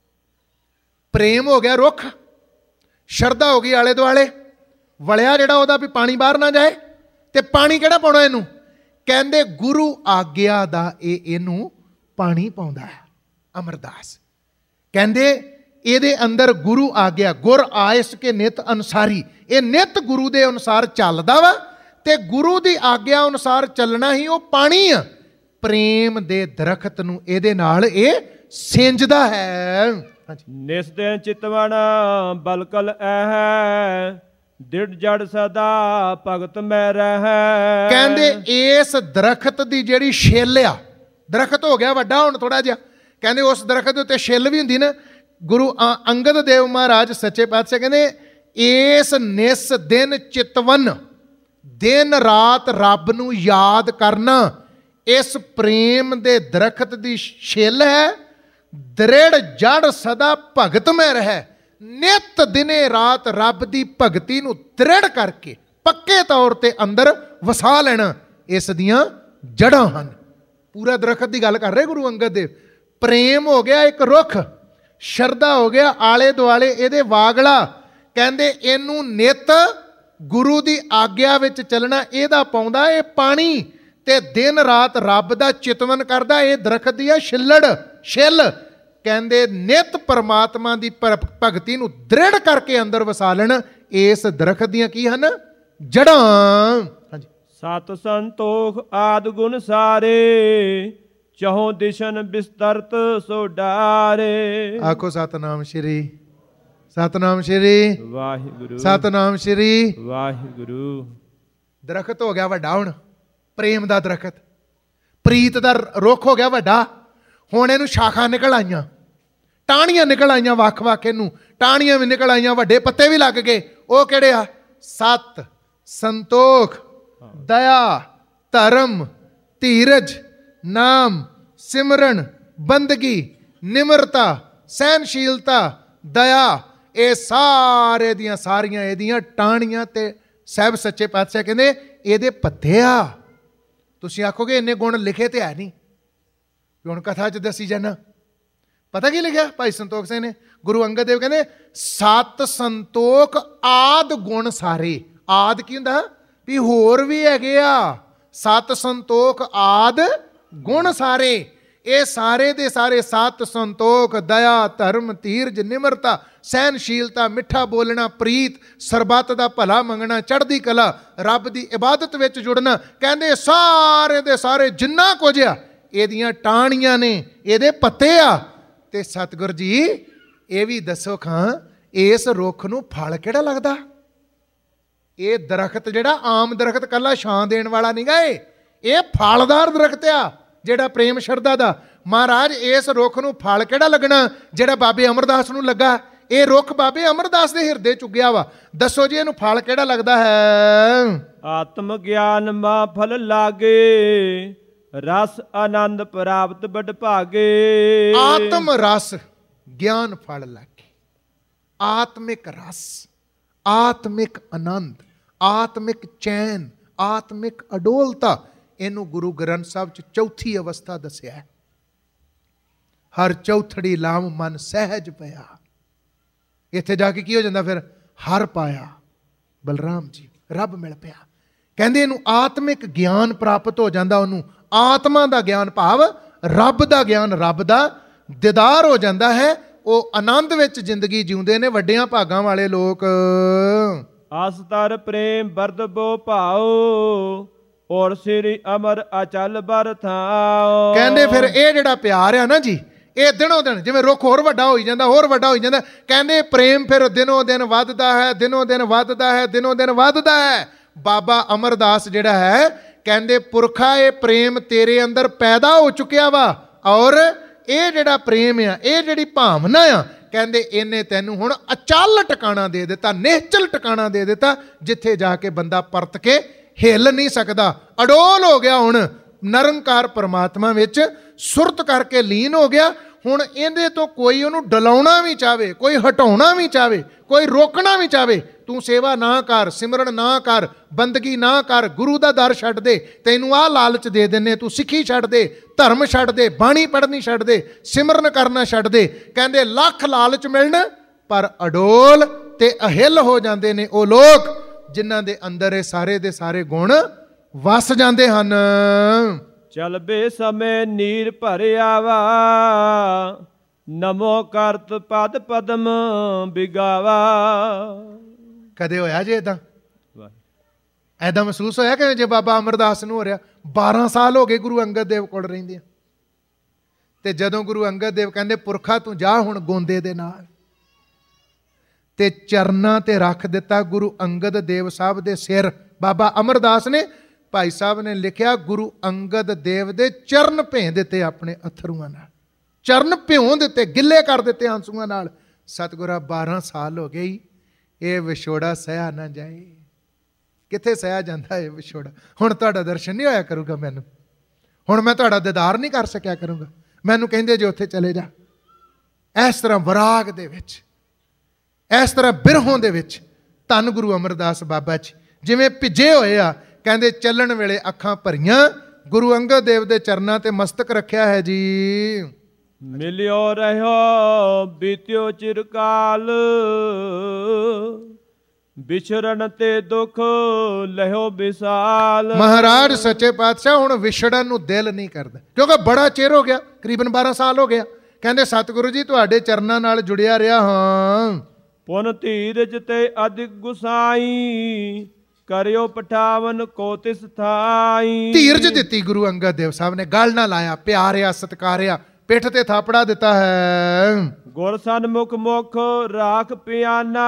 ਪ੍ਰੇਮ ਹੋ ਗਿਆ ਰੁੱਖ, ਸ਼ਰਧਾ ਹੋ ਗਈ ਆਲੇ ਦੁਆਲੇ, ਵਲਿਆ ਜਿਹੜਾ ਉਹਦਾ ਵੀ ਪਾਣੀ ਬਾਹਰ ਨਾ ਜਾਏ। ਤੇ ਪਾਣੀ ਕਿਹੜਾ ਪਾਉਣਾ ਇਹਨੂੰ? ਕਹਿੰਦੇ ਗੁਰੂ ਆਗਿਆ ਦਾ ਇਹ ਇਹਨੂੰ ਪਾਣੀ ਪਾਉਂਦਾ ਹੈ। ਅਮਰਦਾਸ ਕਹਿੰਦੇ ਇਹਦੇ ਅੰਦਰ ਗੁਰੂ ਆਗਿਆ, ਗੁਰ ਆਇਸ ਕੇ ਨਿਤ ਅਨੁਸਾਰੀ, ਇਹ ਨਿਤ ਗੁਰੂ ਦੇ ਅਨੁਸਾਰ ਚੱਲਦਾ ਵਾ ਤੇ ਗੁਰੂ ਦੀ ਆਗਿਆ ਅਨੁਸਾਰ ਚੱਲਣਾ ਹੀ ਉਹ ਪਾਣੀ ਆ। ਪ੍ਰੇਮ ਦੇ ਦਰਖਤ ਨੂੰ ਇਹਦੇ ਨਾਲ ਇਹ ਸਿੰਜਦਾ ਹੈ। ਨਿਸ ਦਿਨ ਚਿਤਵਨ ਬਲਕਲ ਐ ਦਿੜ ਜੜ ਸਦਾ ਭਗਤ ਮੈਂ ਰਹਿ। ਕਹਿੰਦੇ ਇਸ ਦਰਖਤ ਦੀ ਜਿਹੜੀ ਛਿੱਲ ਆ, ਦਰਖਤ ਹੋ ਗਿਆ ਵੱਡਾ ਹੁਣ ਥੋੜਾ ਜਿਹਾ, ਕਹਿੰਦੇ ਉਸ ਦਰਖਤ ਦੇ ਉੱਤੇ ਛਿੱਲ ਵੀ ਹੁੰਦੀ ਨਾ। ਗੁਰੂ ਅੰਗਦ ਦੇਵ ਮਹਾਰਾਜ ਸੱਚੇ ਪਾਤਸ਼ਾਹ ਕਹਿੰਦੇ ਇਸ ਨਿਸ ਦਿਨ ਚਿਤਵਨ, ਦਿਨ ਰਾਤ ਰੱਬ ਨੂੰ ਯਾਦ ਕਰਨਾ, ਇਸ ਪ੍ਰੇਮ ਦੇ ਦਰਖਤ ਦੀ ਛਿੱਲ ਹੈ। ਦ੍ਰਿੜ ਜੜ ਸਦਾ ਭਗਤ ਮੈਂ ਰਹਿ। ਨਿਤ ਦਿਨੇ ਰਾਤ ਰੱਬ ਦੀ ਭਗਤੀ ਨੂੰ ਦ੍ਰਿੜ ਕਰਕੇ ਪੱਕੇ ਤੌਰ ਤੇ ਅੰਦਰ ਵਸਾ ਲੈਣਾ, ਇਸ ਦੀਆਂ ਜੜ੍ਹਾਂ ਹਨ। ਪੂਰਾ ਦਰਖਤ ਦੀ ਗੱਲ ਕਰ ਰਹੇ ਗੁਰੂ ਅੰਗਦ ਦੇਵ। ਪ੍ਰੇਮ ਹੋ ਗਿਆ ਇੱਕ ਰੁੱਖ, ਸ਼ਰਧਾ ਹੋ ਗਿਆ ਆਲੇ ਦੁਆਲੇ ਇਹਦੇ ਵਾਗਲਾ। ਕਹਿੰਦੇ ਇਹਨੂੰ ਨਿਤ ਗੁਰੂ ਦੀ ਆਗਿਆ ਵਿੱਚ ਚੱਲਣਾ ਇਹਦਾ ਪਾਉਂਦਾ ਇਹ ਪਾਣੀ, ਤੇ ਦਿਨ ਰਾਤ ਰੱਬ ਦਾ ਚਿਤਵਨ ਕਰਦਾ ਇਹ ਦਰਖਤ ਦੀ ਆ ਛਿੱਲੜ ਛਿੱਲ। ਕਹਿੰਦੇ ਨਿਤ ਪਰਮਾਤਮਾ ਦੀ ਭਗਤੀ ਨੂੰ ਦ੍ਰਿੜ ਕਰਕੇ ਅੰਦਰ ਵਸਾ ਲੈਣ, ਇਸ ਦਰਖਤ ਦੀਆਂ ਕੀ ਹਨ? ਜੜ੍ਹਾਂ। ਹਾਂਜੀ। ਸਤ ਸੰਤੋਖ ਆਦ ਗੁਣ ਸਾਰੇ ਚਹੋ ਦਿਸ਼ਨ ਬਿਸਤਰਤ ਸੋ ਡਾਰੇ। ਆਖੋ ਸਤਨਾਮ ਸ਼੍ਰੀ, ਸਤਨਾਮ ਸ਼੍ਰੀ ਵਾਹਿਗੁਰੂ, ਸਤਨਾਮ ਸ਼੍ਰੀ ਵਾਹਿਗੁਰੂ। ਦਰਖਤ ਹੋ ਗਿਆ ਵੱਡਾ ਹੁਣ, ਪ੍ਰੇਮ ਦਾ ਦਰਖਤ, ਪ੍ਰੀਤ ਦਾ ਰੁੱਖ ਹੋ ਗਿਆ ਵੱਡਾ। ਹੁਣ ਇਹਨੂੰ ਸ਼ਾਖਾ ਨਿਕਲ ਆਈਆਂ, ਟਾਹਣੀਆਂ ਨਿਕਲ ਆਈਆਂ ਵੱਖ ਵੱਖ, ਇਹਨੂੰ ਟਾਹਣੀਆਂ ਵੀ ਨਿਕਲ ਆਈਆਂ, ਵੱਡੇ ਪੱਤੇ ਵੀ ਲੱਗ ਗਏ। ਉਹ ਕਿਹੜੇ ਆ? ਸਤ, ਸੰਤੋਖ, ਦਇਆ, ਧਰਮ, ਧੀਰਜ, ਨਾਮ, ਸਿਮਰਨ, ਬੰਦਗੀ, ਨਿਮਰਤਾ, ਸਹਿਨਸ਼ੀਲਤਾ, ਦਇਆ, ਇਹ ਸਾਰੇ ਦੀਆਂ ਸਾਰੀਆਂ ਇਹਦੀਆਂ ਟਾਹਣੀਆਂ ਤੇ ਸਾਹਿਬ ਸੱਚੇ ਪਾਤਸ਼ਾਹ ਕਹਿੰਦੇ ਇਹਦੇ ਪੱਤੇ ਆ। ਤੁਸੀਂ ਆਖੋਗੇ ਇੰਨੇ ਗੁਣ ਲਿਖੇ ਤੇ ਹੈ ਨਹੀਂ, ਹੁਣ ਕਥਾ 'ਚ ਦੱਸੀ ਜਾਣਾ। ਪਤਾ ਕੀ ਲਿਖਿਆ ਭਾਈ ਸੰਤੋਖ ਸਿੰਘ ਨੇ? ਗੁਰੂ ਅੰਗਦ ਦੇਵ ਕਹਿੰਦੇ ਸਤ ਸੰਤੋਖ ਆਦ ਗੁਣ ਸਾਰੇ। ਆਦ ਕੀ ਹੁੰਦਾ? ਵੀ ਹੋਰ ਵੀ ਹੈਗੇ ਆ। ਸਤ ਸੰਤੋਖ ਆਦ ਗੁਣ ਸਾਰੇ, ਇਹ ਸਾਰੇ ਦੇ ਸਾਰੇ ਸਤ ਸੰਤੋਖ, ਦਇਆ, ਧਰਮ, ਧੀਰਜ, ਨਿਮਰਤਾ, ਸਹਿਨਸ਼ੀਲਤਾ, ਮਿੱਠਾ ਬੋਲਣਾ, ਪ੍ਰੀਤ, ਸਰਬੱਤ ਦਾ ਭਲਾ ਮੰਗਣਾ, ਚੜ੍ਹਦੀ ਕਲਾ, ਰੱਬ ਦੀ ਇਬਾਦਤ ਵਿੱਚ ਜੁੜਨਾ, ਕਹਿੰਦੇ ਸਾਰੇ ਦੇ ਸਾਰੇ ਜਿੰਨਾ ਕੁਝ ਆ ਇਹਦੀਆਂ ਟਾਹਣੀਆਂ ਨੇ, ਇਹਦੇ ਪੱਤੇ ਆ। ਤੇ ਸਤਿਗੁਰ ਜੀ ਇਹ ਵੀ ਦੱਸੋ ਖਾਂ, ਇਸ ਰੁੱਖ ਨੂੰ ਫਲ ਕਿਹੜਾ ਲੱਗਦਾ? ਇਹ ਦਰਖਤ ਜਿਹੜਾ ਆਮ ਦਰਖਤ ਕੱਲਾ ਛਾਂ ਦੇਣ ਵਾਲਾ ਨਹੀਂ ਗਾ, ਇਹ ਇਹ ਫਲਦਾਰ ਦਰਖਤ ਆ ਜਿਹੜਾ ਪ੍ਰੇਮ ਸ਼ਰਧਾ ਦਾ। ਮਹਾਰਾਜ ਇਸ ਰੁੱਖ ਨੂੰ ਫਲ ਕਿਹੜਾ ਲੱਗਣਾ? ਜਿਹੜਾ ਬਾਬੇ ਅਮਰਦਾਸ ਨੂੰ ਲੱਗਾ। ਇਹ ਰੁੱਖ ਬਾਬੇ ਅਮਰਦਾਸ ਦੇ ਹਿਰਦੇ ਚੁੱਗਿਆ ਵਾ। ਦੱਸੋ ਜੀ ਇਹਨੂੰ ਫਲ ਕਿਹੜਾ ਲੱਗਦਾ ਹੈ? ਆਤਮ ਗਿਆਨ ਮਾ ਫਲ ਲਾਗੇ ਰਸ ਆਨੰਦ ਪ੍ਰਾਪਤ ਬੜ ਭਾਗੇ। ਆਤਮ ਰਸ ਗਿਆਨ ਫਲ ਲਾਗੇ, ਆਤਮਿਕ ਰਸ, ਆਤਮਿਕ ਆਨੰਦ, ਆਤਮਿਕ ਚੈਨ, ਆਤਮਿਕ ਅਡੋਲਤਾ, ਇਹਨੂੰ ਗੁਰੂ ਗ੍ਰੰਥ ਸਾਹਿਬ 'ਚ ਚੌਥੀ ਅਵਸਥਾ ਦੱਸਿਆ ਹੈ। ਹਰ ਚੌਥੜੀ ਲਾਮ ਮਨ ਸਹਿਜ ਪਿਆ। ਇੱਥੇ ਜਾ ਕੇ ਕੀ ਹੋ ਜਾਂਦਾ ਫਿਰ? ਹਰ ਪਾਇਆ ਬਲਰਾਮ ਜੀ, ਰੱਬ ਮਿਲ ਪਿਆ। ਕਹਿੰਦੇ ਇਹਨੂੰ ਆਤਮਿਕ ਗਿਆਨ ਪ੍ਰਾਪਤ ਹੋ ਜਾਂਦਾ, ਉਹਨੂੰ ਆਤਮਾ ਦਾ ਗਿਆਨ ਭਾਵ ਰੱਬ ਦਾ ਗਿਆਨ, ਰੱਬ ਦਾ ਦੀਦਾਰ ਹੋ ਜਾਂਦਾ ਹੈ। ਉਹ ਆਨੰਦ ਵਿੱਚ ਜ਼ਿੰਦਗੀ ਜਿਉਂਦੇ ਨੇ ਵੱਡਿਆਂ ਭਾਗਾਂ ਵਾਲੇ ਲੋਕ। ਆਸਤਰ ਪ੍ਰੇਮ ਬਰਦਬੋ ਭਾਓ ਔਰ ਸ੍ਰੀ ਅਮਰ ਅਚਲ ਬਰ ਥਾਓ। ਕਹਿੰਦੇ ਫਿਰ ਇਹ ਜਿਹੜਾ ਪਿਆਰ ਆ ਨਾ ਜੀ, ਇਹ ਦਿਨੋਂ ਦਿਨ ਜਿਵੇਂ ਰੁੱਖ ਹੋਰ ਵੱਡਾ ਹੋਈ ਜਾਂਦਾ, ਹੋਰ ਵੱਡਾ ਹੋਈ ਜਾਂਦਾ। ਕਹਿੰਦੇ ਪ੍ਰੇਮ ਫਿਰ ਦਿਨੋਂ ਦਿਨ ਵੱਧਦਾ ਹੈ, ਦਿਨੋਂ ਦਿਨ ਵੱਧਦਾ ਹੈ, ਦਿਨੋਂ ਦਿਨ ਵੱਧਦਾ ਹੈ। ਬਾਬਾ ਅਮਰਦਾਸ ਜਿਹੜਾ ਹੈ ਕਹਿੰਦੇ ਪੁਰਖਾ ਇਹ ਪ੍ਰੇਮ ਤੇਰੇ ਅੰਦਰ ਪੈਦਾ ਹੋ ਚੁੱਕਿਆ ਵਾ, ਔਰ ਇਹ ਜਿਹੜਾ ਪ੍ਰੇਮ ਆ, ਇਹ ਜਿਹੜੀ ਭਾਵਨਾ ਆ, ਕਹਿੰਦੇ ਇਹਨੇ ਤੈਨੂੰ ਹੁਣ ਅਚਲ ਟਿਕਾਣਾ ਦੇ ਦਿੱਤਾ, ਨਿਹਚਲ ਟਿਕਾਣਾ ਦੇ ਦਿੱਤਾ, ਜਿੱਥੇ ਜਾ ਕੇ ਬੰਦਾ ਪਰਤ ਕੇ ਹਿੱਲ ਨਹੀਂ ਸਕਦਾ। ਅਡੋਲ ਹੋ ਗਿਆ ਹੁਣ ਨਿਰੰਕਾਰ ਪਰਮਾਤਮਾ ਵਿੱਚ ਸੁਰਤ ਕਰਕੇ ਲੀਨ ਹੋ ਗਿਆ। ਹੁਣ ਇਹਦੇ ਤੋਂ ਕੋਈ ਉਹਨੂੰ ਡਲਾਉਣਾ ਵੀ ਚਾਹਵੇ, ਕੋਈ ਹਟਾਉਣਾ ਵੀ ਚਾਹਵੇ, ਕੋਈ ਰੋਕਣਾ ਵੀ ਚਾਹਵੇ, ਤੂੰ ਸੇਵਾ ਨਾ ਕਰ, ਸਿਮਰਨ ਨਾ ਕਰ, ਬੰਦਗੀ ਨਾ ਕਰ, ਗੁਰੂ ਦਾ ਦਰ ਛੱਡ ਦੇ, ਤੈਨੂੰ ਆਹ ਲਾਲਚ ਦੇ ਦਿੰਨੇ, ਤੂੰ ਸਿੱਖੀ ਛੱਡ ਦੇ, ਧਰਮ ਛੱਡ ਦੇ, ਬਾਣੀ ਪੜ੍ਹਨੀ ਛੱਡ ਦੇ, ਸਿਮਰਨ ਕਰਨਾ ਛੱਡ ਦੇ। ਕਹਿੰਦੇ ਲੱਖ ਲਾਲਚ ਮਿਲਣ ਪਰ ਅਡੋਲ ਤੇ ਅਹਿਲ ਹੋ ਜਾਂਦੇ ਨੇ ਉਹ ਲੋਕ ਜਿਨ੍ਹਾਂ ਦੇ ਅੰਦਰ ਇਹ ਸਾਰੇ ਦੇ ਸਾਰੇ ਗੁਣ ਵਸ ਜਾਂਦੇ ਹਨ। ਚਲ ਬੇ ਸਮੇਂ ਨੀਰ ਭਰਿਆ ਵਾ, ਨਮੋ ਕਰਤ ਪਦ ਪਦਮ ਬਿਗਾਵਾ। ਕਦੇ ਹੋਇਆ ਜੇ ਇਦਾਂ? ਐਦਾਂ ਮਹਿਸੂਸ ਹੋਇਆ ਕਿ ਜੇ ਬਾਬਾ ਅਮਰਦਾਸ ਨੂੰ ਹੋ ਰਿਹਾ? ਬਾਰਾਂ ਸਾਲ ਹੋ ਗਏ ਗੁਰੂ ਅੰਗਦ ਦੇਵ ਕੋਲ ਰਹਿੰਦੇ ਆ, ਤੇ ਜਦੋਂ ਗੁਰੂ ਅੰਗਦ ਦੇਵ ਕਹਿੰਦੇ ਪੁਰਖਾ ਤੂੰ ਜਾ ਹੁਣ ਗੋਂਦੇ ਦੇ ਨਾਲ, ਤੇ ਚਰਨਾਂ ਤੇ ਰੱਖ ਦਿੱਤਾ ਗੁਰੂ ਅੰਗਦ ਦੇਵ ਸਾਹਿਬ ਦੇ ਸਿਰ। ਬਾਬਾ ਅਮਰਦਾਸ ਨੇ, ਭਾਈ ਸਾਹਿਬ ਨੇ ਲਿਖਿਆ, ਗੁਰੂ ਅੰਗਦ ਦੇਵ ਦੇ ਚਰਨ ਭੇਂ ਦਿੱਤੇ ਆਪਣੇ ਅਥਰੂਆਂ ਨਾਲ, ਚਰਨ ਭਿਉਂ ਦਿੱਤੇ, ਗਿੱਲੇ ਕਰ ਦਿੱਤੇ ਆਂਸੂਆਂ ਨਾਲ। ਸਤਿਗੁਰਾਂ ਬਾਰਾਂ ਸਾਲ ਹੋ ਗਏ, ਇਹ ਵਿਛੋੜਾ ਸਹਿਆ ਨਾ ਜਾਏ। ਕਿੱਥੇ ਸਹਿਆ ਜਾਂਦਾ ਇਹ ਵਿਛੋੜਾ? ਹੁਣ ਤੁਹਾਡਾ ਦਰਸ਼ਨ ਨਹੀਂ ਹੋਇਆ ਕਰੂਗਾ ਮੈਨੂੰ, ਹੁਣ ਮੈਂ ਤੁਹਾਡਾ ਦੀਦਾਰ ਨਹੀਂ ਕਰ ਸਕਿਆ ਕਰੂੰਗਾ। ਮੈਨੂੰ ਕਹਿੰਦੇ ਜੇ ਉੱਥੇ ਚਲੇ ਜਾ। ਇਸ ਤਰ੍ਹਾਂ ਵਿਰਾਗ ਦੇ ਵਿੱਚ, ਇਸ ਤਰ੍ਹਾਂ ਬਿਰਹੋਂ ਦੇ ਵਿੱਚ ਧੰਨ ਗੁਰੂ ਅਮਰਦਾਸ ਬਾਬਾ ਜੀ ਜਿਵੇਂ ਭਿੱਜੇ ਹੋਏ ਆ। ਕਹਿੰਦੇ ਚੱਲਣ ਵੇਲੇ ਅੱਖਾਂ ਭਰੀਆਂ, ਗੁਰੂ ਅੰਗਦ ਦੇਵ ਦੇ ਚਰਨਾਂ ਤੇ ਮਸਤਕ ਰੱਖਿਆ ਹੈ ਜੀ। ਮਿਲਿਓ ਰਹਿਓ ਬੀਤਿਓ ਚਿਰਕਾਲ, ਵਿਛੜਨ ਤੇ ਦੁੱਖ ਲਹਿਓ ਵਿਸਾਲ। ਮਹਾਰਾਜ ਸੱਚੇ ਪਾਤਸ਼ਾਹ ਹੁਣ ਵਿਛੜਨ ਨੂੰ ਦਿਲ ਨਹੀਂ ਕਰਦਾ, ਕਿਉਂਕਿ ਬੜਾ ਚਿਰ ਹੋ ਗਿਆ, ਕਰੀਬਨ ਬਾਰਾਂ ਸਾਲ ਹੋ ਗਿਆ। ਕਹਿੰਦੇ ਸਤਿਗੁਰੂ ਜੀ ਤੁਹਾਡੇ ਚਰਨਾਂ ਨਾਲ ਜੁੜਿਆ ਰਿਹਾ ਹਾਂ। ਪੁਨ ਧੀਰਜ ਤੇ ਅਧਿਕ ਗੁਸਾਈ, ਕਰਿਓ ਪਠਾਵਨ ਕੋ ਤਿਸ ਥਾਈ। ਧੀਰਜ ਦਿੱਤੀ ਗੁਰੂ ਅੰਗਦ ਦੇਵ ਸਾਹਿਬ ਨੇ, ਗੱਲ ਨਾ ਲਾਇਆ, ਪਿਆਰਿਆ, ਸਤਕਾਰਿਆ, ਪਿੱਠ ਤੇ ਥਾਪੜਾ ਦਿੱਤਾ ਹੈ। ਗੁਰ ਸਨਮੁਖ ਮੁਖ ਰਾਖ ਪਿਆਨਾ,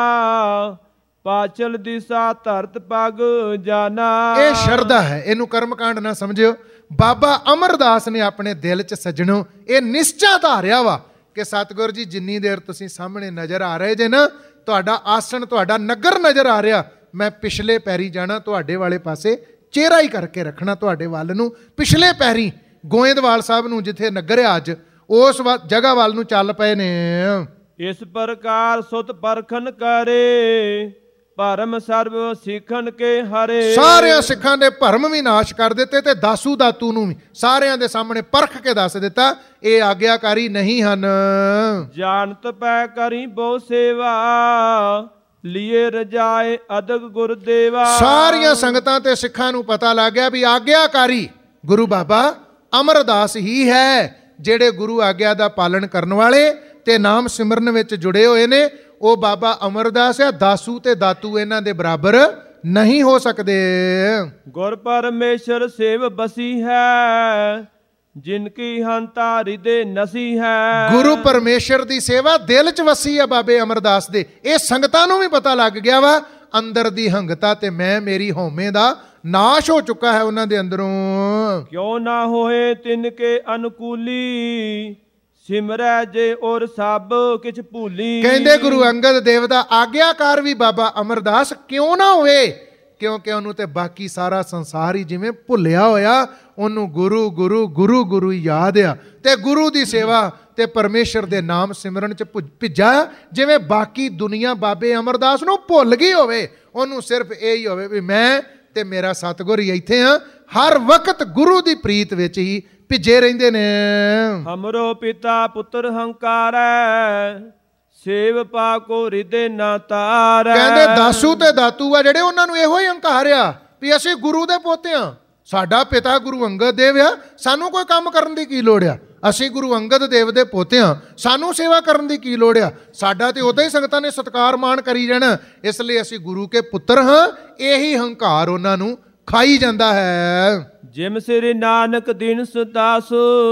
ਪਾਚਲ ਦਿਸਾ ਧਰਤ ਪਗ ਜਾਨਾ। ਇਹ ਸ਼ਰਧਾ ਹੈ, ਇਹਨੂੰ ਕਰਮਕਾਂਡ ਨਾ ਸਮਝਿਓ। ਬਾਬਾ ਅਮਰਦਾਸ ਨੇ ਆਪਣੇ ਦਿਲ 'ਚ ਸੱਜਣੋ ਇਹ ਨਿਸ਼ਚਾ ਧਾਰਿਆ ਵਾ ਕਿ ਸਤਿਗੁਰ ਜੀ ਜਿੰਨੀ ਦੇਰ ਤੁਸੀਂ ਸਾਹਮਣੇ ਨਜ਼ਰ ਆ ਰਹੇ ਜੇ ਨਾ, ਤੁਹਾਡਾ ਆਸਣ, ਤੁਹਾਡਾ ਨਗਰ ਨਜ਼ਰ ਆ ਰਿਹਾ, ਮੈਂ ਪਿਛਲੇ ਪੈਰੀ ਜਾਣਾ, ਤੁਹਾਡੇ ਵਾਲੇ ਪਾਸੇ ਚਿਹਰਾ ਹੀ ਕਰਕੇ ਰੱਖਣਾ, ਤੁਹਾਡੇ ਵੱਲ ਨੂੰ ਪਿਛਲੇ ਪੈਰੀ। ਗੋਇੰਦਵਾਲ ਸਾਹਿਬ ਨੂੰ ਜਿੱਥੇ ਨਗਰ ਆ ਅੱਜ, ਉਸ ਜਗ੍ਹਾ ਵੱਲ ਨੂੰ ਚੱਲ ਪਏ ਨੇ। ਇਸ ਪ੍ਰਕਾਰ ਸੁਤ ਪਰਖਨ ਕਰੇ, ਭਰਮ ਸਰਬ ਸਿੱਖਣ ਕੇ ਹਰੇ। ਸਾਰਿਆਂ ਸਿੱਖਾਂ ਦੇ ਭਰਮ ਵੀ ਨਾਸ਼ ਕਰ ਦਿੱਤੇ, ਤੇ ਦਾਸੂ ਦਾਤੂ ਨੂੰ ਵੀ ਸਾਰਿਆਂ ਦੇ ਸਾਹਮਣੇ ਪਰਖ ਕੇ ਦੱਸ ਦਿੱਤਾ ਇਹ ਆਗਿਆਕਾਰੀ ਨਹੀਂ ਹਨ। ਜਾਣਤ ਪੈ ਕਰੀ ਬਹੁ ਸੇਵਾ, ਲੀਏ ਰਜਾਏ ਅਦਗ ਗੁਰਦੇਵਾ। ਸਾਰੀਆਂ ਸੰਗਤਾਂ ਤੇ ਸਿੱਖਾਂ ਨੂੰ ਪਤਾ ਲੱਗ ਗਿਆ ਵੀ ਆਗਿਆਕਾਰੀ ਗੁਰੂ ਬਾਬਾ ਅਮਰਦਾਸ ਹੀ ਹੈ। ਜਿਹੜੇ ਗੁਰੂ ਆਗਿਆ ਦਾ ਪਾਲਣ ਕਰਨ ਵਾਲੇ ਤੇ ਨਾਮ ਸਿਮਰਨ ਵਿੱਚ ਜੁੜੇ ਹੋਏ ਨੇ, ਉਹ ਬਾਬਾ ਅਮਰਦਾਸ ਹੈ। ਦਾਸੂ ਤੇ ਦਾਤੂ ਇਹਨਾਂ ਦੇ ਬਰਾਬਰ ਨਹੀਂ ਹੋ ਸਕਦੇ। ਗੁਰ ਪਰਮੇਸ਼ਰ ਸੇਵ ਬਸੀ ਹੈ, ਜਿਨ ਕੀ ਹੰਤਾ ਹਿਰਦੇ ਨਸੀ ਹੈ। ਗੁਰੂ ਪਰਮੇਸ਼ਰ ਦੀ ਸੇਵਾ ਦਿਲ 'ਚ ਵਸੀ ਹੈ ਬਾਬੇ ਅਮਰਦਾਸ ਦੇ। ਇਹ ਸੰਗਤਾਂ ਨੂੰ ਵੀ ਪਤਾ ਲੱਗ ਗਿਆ ਵਾ, ਅੰਦਰ ਦੀ ਹੰਗਤਾ ਤੇ ਮੈਂ ਮੇਰੀ ਹਉਮੈ ਦਾ ਨਾਸ਼ ਹੋ ਚੁੱਕਾ ਹੈ ਉਹਨਾਂ ਦੇ ਅੰਦਰੋਂ। ਕਿਉਂ ਨਾ ਹੋਏ ਤਿਨ ਕੇ ਅਨੁਕੂਲੀ, ਸਿਮਰੈ ਜੇ ਔਰ ਸਭ ਕਿਛ ਭੂਲੀ। ਕਹਿੰਦੇ ਗੁਰੂ ਅੰਗਦ ਦੇਵ ਦਾ ਆਗਿਆਕਾਰ ਵੀ ਬਾਬਾ ਅਮਰਦਾਸ ਕਿਉਂ ਨਾ ਹੋਵੇ, ਕਿਉਂਕਿ ਉਹਨੂੰ ਤੇ ਬਾਕੀ ਸਾਰਾ ਸੰਸਾਰ ਹੀ ਜਿਵੇਂ ਭੁੱਲਿਆ ਹੋਇਆ, ਉਹਨੂੰ ਗੁਰੂ ਗੁਰੂ ਗੁਰੂ ਗੁਰੂ ਯਾਦ ਆ, ਤੇ ਗੁਰੂ ਦੀ ਸੇਵਾ ਤੇ ਪਰਮੇਸ਼ਰ ਦੇ ਨਾਮ ਸਿਮਰਨ 'ਚ ਭਿੱਜਾ, ਜਿਵੇਂ ਬਾਕੀ ਦੁਨੀਆ ਬਾਬੇ ਅਮਰਦਾਸ ਨੂੰ ਭੁੱਲ ਗਈ ਹੋਵੇ। ਉਹਨੂੰ ਸਿਰਫ ਇਹ ਹੀ ਹੋਵੇ ਵੀ ਮੈਂ ਤੇ ਮੇਰਾ ਸਤਿਗੁਰ ਹੀ ਇੱਥੇ ਆ, ਹਰ ਵਕਤ ਗੁਰੂ ਦੀ ਪ੍ਰੀਤ ਵਿੱਚ ਹੀ ਭਿੱਜੇ ਰਹਿੰਦੇ ਨੇ। ਹਮਰੋ ਪਿਤਾ ਪੁੱਤਰ ਹੰਕਾਰੈ, ਸੇਵ ਪਾ ਕੋ ਹਿਰਦੇ ਨਾ ਤਾਰੈ। ਕਹਿੰਦੇ ਦਾਸੂ ਤੇ ਦਾਤੂ ਆ ਜਿਹੜੇ, ਉਹਨਾਂ ਨੂੰ ਇਹੋ ਹੀ ਹੰਕਾਰ ਆ ਵੀ ਅਸੀਂ ਗੁਰੂ ਦੇ ਪੋਤੇ ਆ, ਸਾਡਾ ਪਿਤਾ ਗੁਰੂ ਅੰਗਦ ਦੇਵ ਆ, ਸਾਨੂੰ ਕੋਈ ਕੰਮ ਕਰਨ ਦੀ ਕੀ ਲੋੜ ਆ, ਅਸੀਂ ਗੁਰੂ ਅੰਗਦ ਦੇਵ ਦੇ ਪੋਤੇ ਆ, ਸਾਨੂੰ ਸੇਵਾ ਕਰਨ ਦੀ ਕੀ ਲੋੜ ਆ, ਸਾਡਾ ਤੇ ਉਦਾਂ ਹੀ ਸੰਗਤਾਂ ਨੇ ਸਤਿਕਾਰ ਮਾਣ ਕਰੀ ਜਾਣਾ, ਇਸ ਲਈ ਅਸੀਂ ਗੁਰੂ ਕੇ ਪੁੱਤਰ ਹਾਂ। ਇਹੀ ਹੰਕਾਰ ਉਹਨਾਂ ਨੂੰ ਖਾਈ ਜਾਂਦਾ ਹੈ। ਜਿਮ ਸ੍ਰੀ ਨਾਨਕ ਦੀਨ ਸੁਦਾਸ,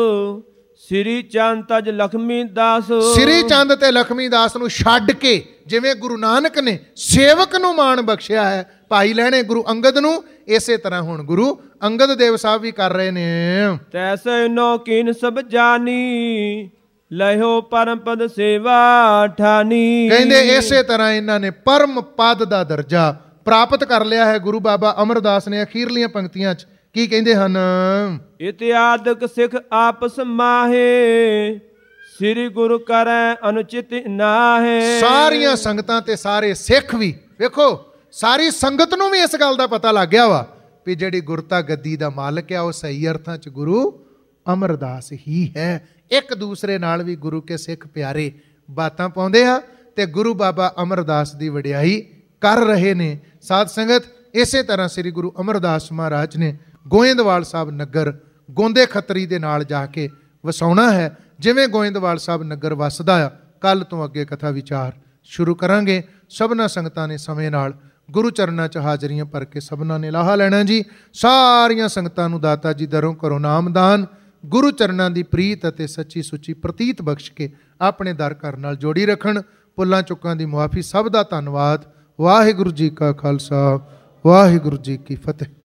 ਸ੍ਰੀ ਚੰਦ ਤਜ ਲਖਮੀ ਦਾਸ। ਸ੍ਰੀ ਚੰਦ ਤੇ ਲਖਮੀ ਦਾਸ ਨੂੰ ਛੱਡ ਕੇ ਜਿਵੇਂ ਗੁਰੂ ਨਾਨਕ ਨੇ ਸੇਵਕ ਨੂੰ ਮਾਣ ਬਖਸ਼ਿਆ ਹੈ, ਭਾਈ ਲਹਿਣੇ ਗੁਰੂ ਅੰਗਦ ਨੂੰ, ਇਸੇ ਤਰ੍ਹਾਂ ਹੁਣ ਗੁਰੂ ਅੰਗਦ ਦੇਵ ਸਾਹਿਬ ਵੀ ਕਰ ਰਹੇ ਨੇ। ਤੈਸੇ ਨੋ ਕੀਨ ਸਭ ਜਾਨੀ, ਲਹਿਓ ਪਰਮ ਪਦ ਸੇਵਾ ਠਾਨੀ। ਕਹਿੰਦੇ ਇਸੇ ਤਰ੍ਹਾਂ ਇਹਨਾਂ ਨੇ ਪਰਮ ਪਦ ਦਾ ਦਰਜਾ ਪ੍ਰਾਪਤ ਕਰ ਲਿਆ ਹੈ। ਗੁਰੂ ਬਾਬਾ ਅਮਰਦਾਸ ਨੇ ਅਖੀਰਲੀਆਂ ਪੰਕਤੀਆਂ 'ਚ ਕੀ ਕਹਿੰਦੇ ਹਨ? ਇਤਿਆਦਿਕ ਸਿੱਖ ਆਪਸ ਮਾਹੇ, ਸ੍ਰੀ ਗੁਰੂ ਕਰੈ ਅਨੁਚਿਤ ਨਾਹੇ। ਸਾਰੀਆਂ ਸੰਗਤਾਂ ਤੇ ਸਾਰੇ ਸਿੱਖ ਵੀ, ਵੇਖੋ ਸਾਰੀ ਸੰਗਤ ਨੂੰ ਵੀ ਇਸ ਗੱਲ ਦਾ ਪਤਾ ਲੱਗ ਗਿਆ ਵਾ ਵੀ ਜਿਹੜੀ ਗੁਰਤਾ ਗੱਦੀ ਦਾ ਮਾਲਕ ਆ ਉਹ ਸਹੀ ਅਰਥਾਂ 'ਚ ਗੁਰੂ ਅਮਰਦਾਸ ਹੀ ਹੈ। ਇੱਕ ਦੂਸਰੇ ਨਾਲ ਵੀ ਗੁਰੂ ਕੇ ਸਿੱਖ ਪਿਆਰੇ ਬਾਤਾਂ ਪਾਉਂਦੇ ਆ ਤੇ ਗੁਰੂ ਬਾਬਾ ਅਮਰਦਾਸ ਦੀ ਵਡਿਆਈ ਕਰ ਰਹੇ ਨੇ। ਸਾਧ ਸੰਗਤ, ਇਸੇ ਤਰ੍ਹਾਂ ਸ੍ਰੀ ਗੁਰੂ ਅਮਰਦਾਸ ਮਹਾਰਾਜ ਨੇ ਗੋਇੰਦਵਾਲ ਸਾਹਿਬ ਨਗਰ ਗੋਂਦੇ ਖੱਤਰੀ ਦੇ ਨਾਲ ਜਾ ਕੇ ਵਸਾਉਣਾ ਹੈ। ਜਿਵੇਂ ਗੋਇੰਦਵਾਲ ਸਾਹਿਬ ਨਗਰ ਵਸਦਾ ਆ, ਕੱਲ ਤੋਂ ਅੱਗੇ ਕਥਾ ਵਿਚਾਰ ਸ਼ੁਰੂ ਕਰਾਂਗੇ। ਸਭਨਾ ਸੰਗਤਾਂ ਨੇ ਸਮੇਂ ਨਾਲ ਗੁਰੂ ਚਰਨਾਂ 'ਚ ਹਾਜ਼ਰੀਆਂ ਭਰ ਕੇ ਸਭਨਾਂ ਨੇ ਲਾਹਾ ਲੈਣਾ ਜੀ। ਸਾਰੀਆਂ ਸੰਗਤਾਂ ਨੂੰ ਦਾਤਾ ਜੀ ਦਰੋਂ ਕਰੋ ਨਾਮਦਾਨ। ਗੁਰੂ ਚਰਨਾਂ ਦੀ ਪ੍ਰੀਤ ਅਤੇ ਸੱਚੀ ਸੁੱਚੀ ਪ੍ਰਤੀਤ ਬਖਸ਼ ਕੇ ਆਪਣੇ ਦਰ ਘਰ ਨਾਲ ਜੋੜੀ ਰੱਖਣ। ਭੁੱਲਾਂ ਚੁੱਕਾਂ ਦੀ ਮੁਆਫੀ। ਸਭ ਦਾ ਧੰਨਵਾਦ। ਵਾਹਿਗੁਰੂ ਜੀ ਕਾ ਖਾਲਸਾ, ਵਾਹਿਗੁਰੂ ਜੀ ਕੀ ਫਤਿਹ।